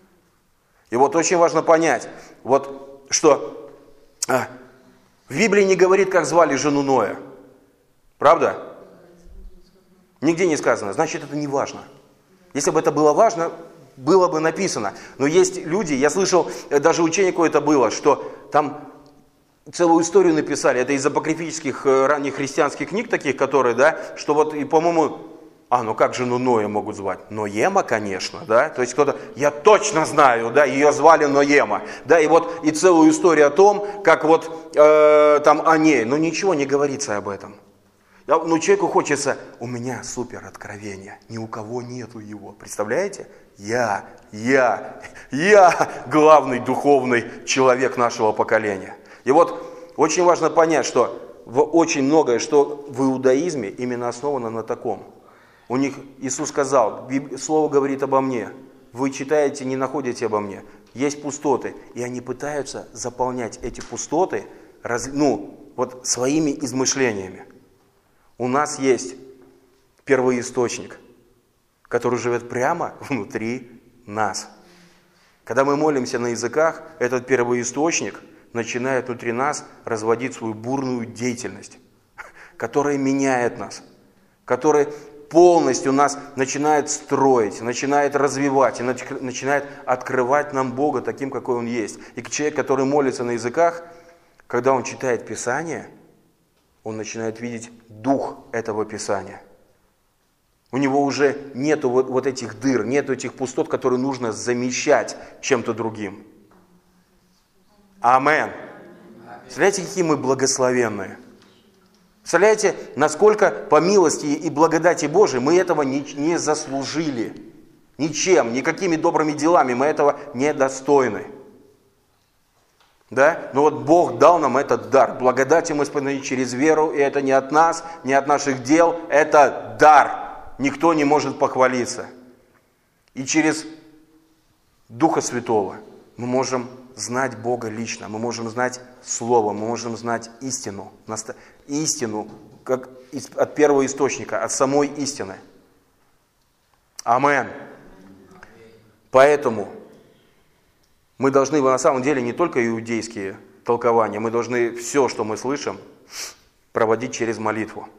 И вот очень важно понять, вот что а, в Библии не говорит, как звали жену Ноя. Правда? Нигде не сказано. Значит, это не важно. Если бы это было важно, было бы написано. Но есть люди, я слышал, даже учение какое-то было, что там целую историю написали. Это из апокрифических ранних христианских книг таких, которые, да, что вот, и, по-моему, а, ну как жену Ноя могут звать? Ноема, конечно, да. То есть кто-то, я точно знаю, да, ее звали Ноема. Да, и вот и целую историю о том, как вот э, там о ней. Но ничего не говорится об этом. Ну, человеку хочется, у меня супер откровение, ни у кого нету его. Представляете? Я, я, я главный духовный человек нашего поколения. И вот очень важно понять, что в очень многое, что в иудаизме именно основано на таком. У них Иисус сказал, Слово говорит обо мне, вы читаете, не находите обо мне. Есть пустоты, и они пытаются заполнять эти пустоты, ну, вот своими измышлениями. У нас есть первоисточник, который живет прямо внутри нас. Когда мы молимся на языках, этот первоисточник начинает внутри нас разводить свою бурную деятельность, которая меняет нас, которая полностью нас начинает строить, начинает развивать и начинает открывать нам Бога таким, какой Он есть. И человек, который молится на языках, когда он читает Писание, он начинает видеть дух этого Писания. У него уже нету вот, вот этих дыр, нету этих пустот, которые нужно замещать чем-то другим. Амен. Представляете, какие мы благословенные. Представляете, насколько по милости и благодати Божией мы этого не, не заслужили. Ничем, никакими добрыми делами мы этого не достойны. Да? Но вот Бог дал нам этот дар. Благодатью мы исполнили через веру, и это не от нас, не от наших дел, это дар. Никто не может похвалиться. И через Духа Святого мы можем знать Бога лично, мы можем знать Слово, мы можем знать истину. Истину как от первого источника, от самой истины. Амен. Поэтому мы должны на самом деле не только иудейские толкования, мы должны все, что мы слышим, проводить через молитву.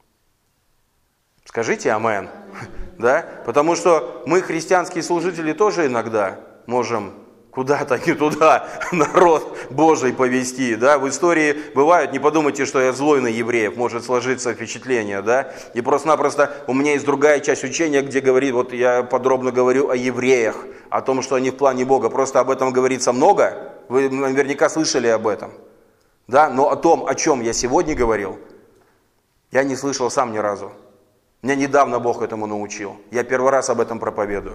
Скажите амен. Да? Потому что мы, христианские служители, тоже иногда можем куда-то не туда народ Божий повести. Да? В истории бывают, не подумайте, что я злой на евреев, может сложиться впечатление. Да? И просто-напросто у меня есть другая часть учения, где говорит, вот я подробно говорю о евреях, о том, что они в плане Бога. Просто об этом говорится много, вы наверняка слышали об этом. Да? Но о том, о чем я сегодня говорил, я не слышал сам ни разу. Меня недавно Бог этому научил. Я первый раз об этом проповедую.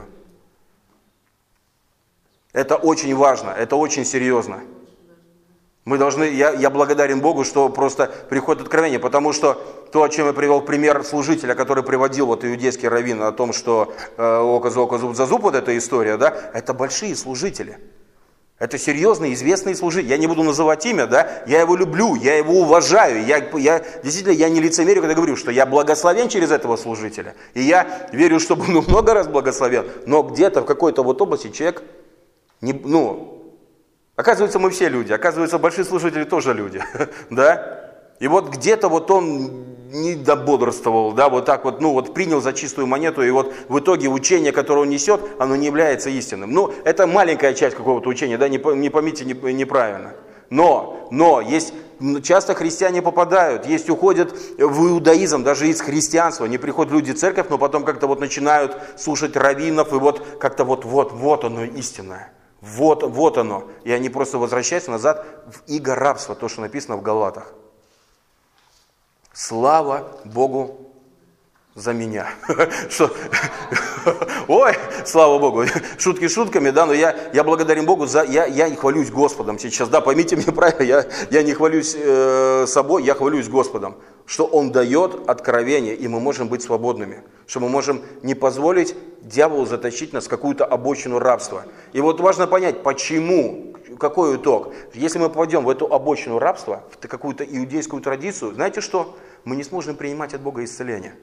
Это очень важно, это очень серьезно. Мы должны, я, я благодарен Богу, что просто приходит откровение, потому что то, о чем я привел пример служителя, который приводил вот иудейский раввин о том, что э, око за око, зуб за зуб, вот эта история, да, это большие служители. Это серьезные, известные служители. Я не буду называть имя, да, я его люблю, я его уважаю. Я, я, действительно, я не лицемерю, когда говорю, что я благословен через этого служителя. И я верю, что ну, много раз благословен, но где-то в какой-то вот области человек, не, ну, оказывается, мы все люди, оказывается, большие служители тоже люди, да. И вот где-то вот он не дободрствовал, да, вот так вот, ну вот принял за чистую монету, и вот в итоге учение, которое он несет, оно не является истинным. Ну, это маленькая часть какого-то учения, да, не, не поймите неправильно. Но, но есть, часто христиане попадают, есть уходят в иудаизм, даже из христианства, не приходят люди в церковь, но потом как-то вот начинают слушать раввинов, и вот как-то вот, вот, вот оно истинное, вот, вот оно. И они просто возвращаются назад в иго рабства, то, что написано в Галатах. Слава Богу за меня. Что? Ой, слава Богу. Шутки шутками, да, но я, я благодарен Богу за... Я, я не хвалюсь Господом сейчас, да, поймите меня правильно, я, я не хвалюсь э, собой, я хвалюсь Господом, что Он дает откровение, и мы можем быть свободными, что мы можем не позволить дьяволу затащить нас в какую-то обочину рабства. И вот важно понять, почему, какой итог. Если мы попадем в эту обочину рабства, в какую-то иудейскую традицию, знаете что? Мы не сможем принимать от Бога исцеление.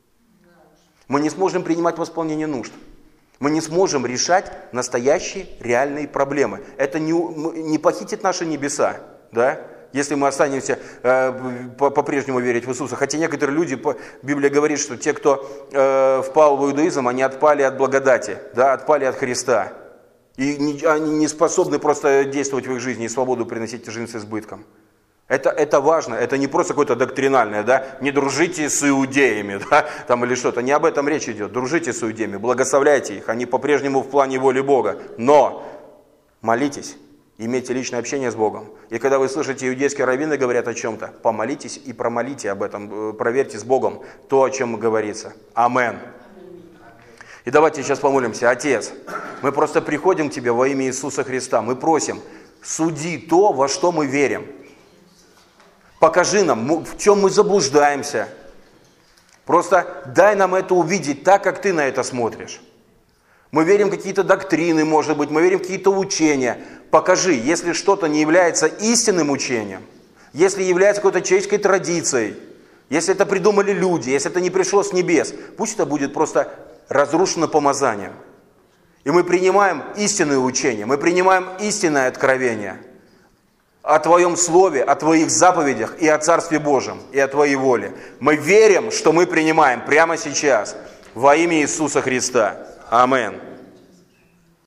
Мы не сможем принимать восполнение нужд. Мы не сможем решать настоящие, реальные проблемы. Это не, не похитит наши небеса, да? Если мы останемся э, по-прежнему верить в Иисуса. Хотя некоторые люди, по, Библия говорит, что те, кто э, впал в иудаизм, они отпали от благодати, да, отпали от Христа. И не, они не способны просто действовать в их жизни и свободу приносить жизнь с избытком. Это, это важно, это не просто какое-то доктринальное, да, не дружите с иудеями, да, там или что-то, не об этом речь идет, дружите с иудеями, благословляйте их, они по-прежнему в плане воли Бога, но молитесь, имейте личное общение с Богом, и когда вы слышите, иудейские раввины говорят о чем-то, помолитесь и промолите об этом, проверьте с Богом то, о чем говорится. Амен. И давайте сейчас помолимся. Отец, мы просто приходим к Тебе во имя Иисуса Христа, мы просим, суди то, во что мы верим. Покажи нам, в чем мы заблуждаемся. Просто дай нам это увидеть так, как Ты на это смотришь. Мы верим в какие-то доктрины, может быть, мы верим в какие-то учения. Покажи, если что-то не является истинным учением, если является какой-то человеческой традицией, если это придумали люди, если это не пришло с небес, пусть это будет просто разрушено помазанием. И мы принимаем истинное учение, мы принимаем истинное откровение о Твоем Слове, о Твоих заповедях и о Царстве Божьем, и о Твоей воле. Мы верим, что мы принимаем прямо сейчас во имя Иисуса Христа. Амин.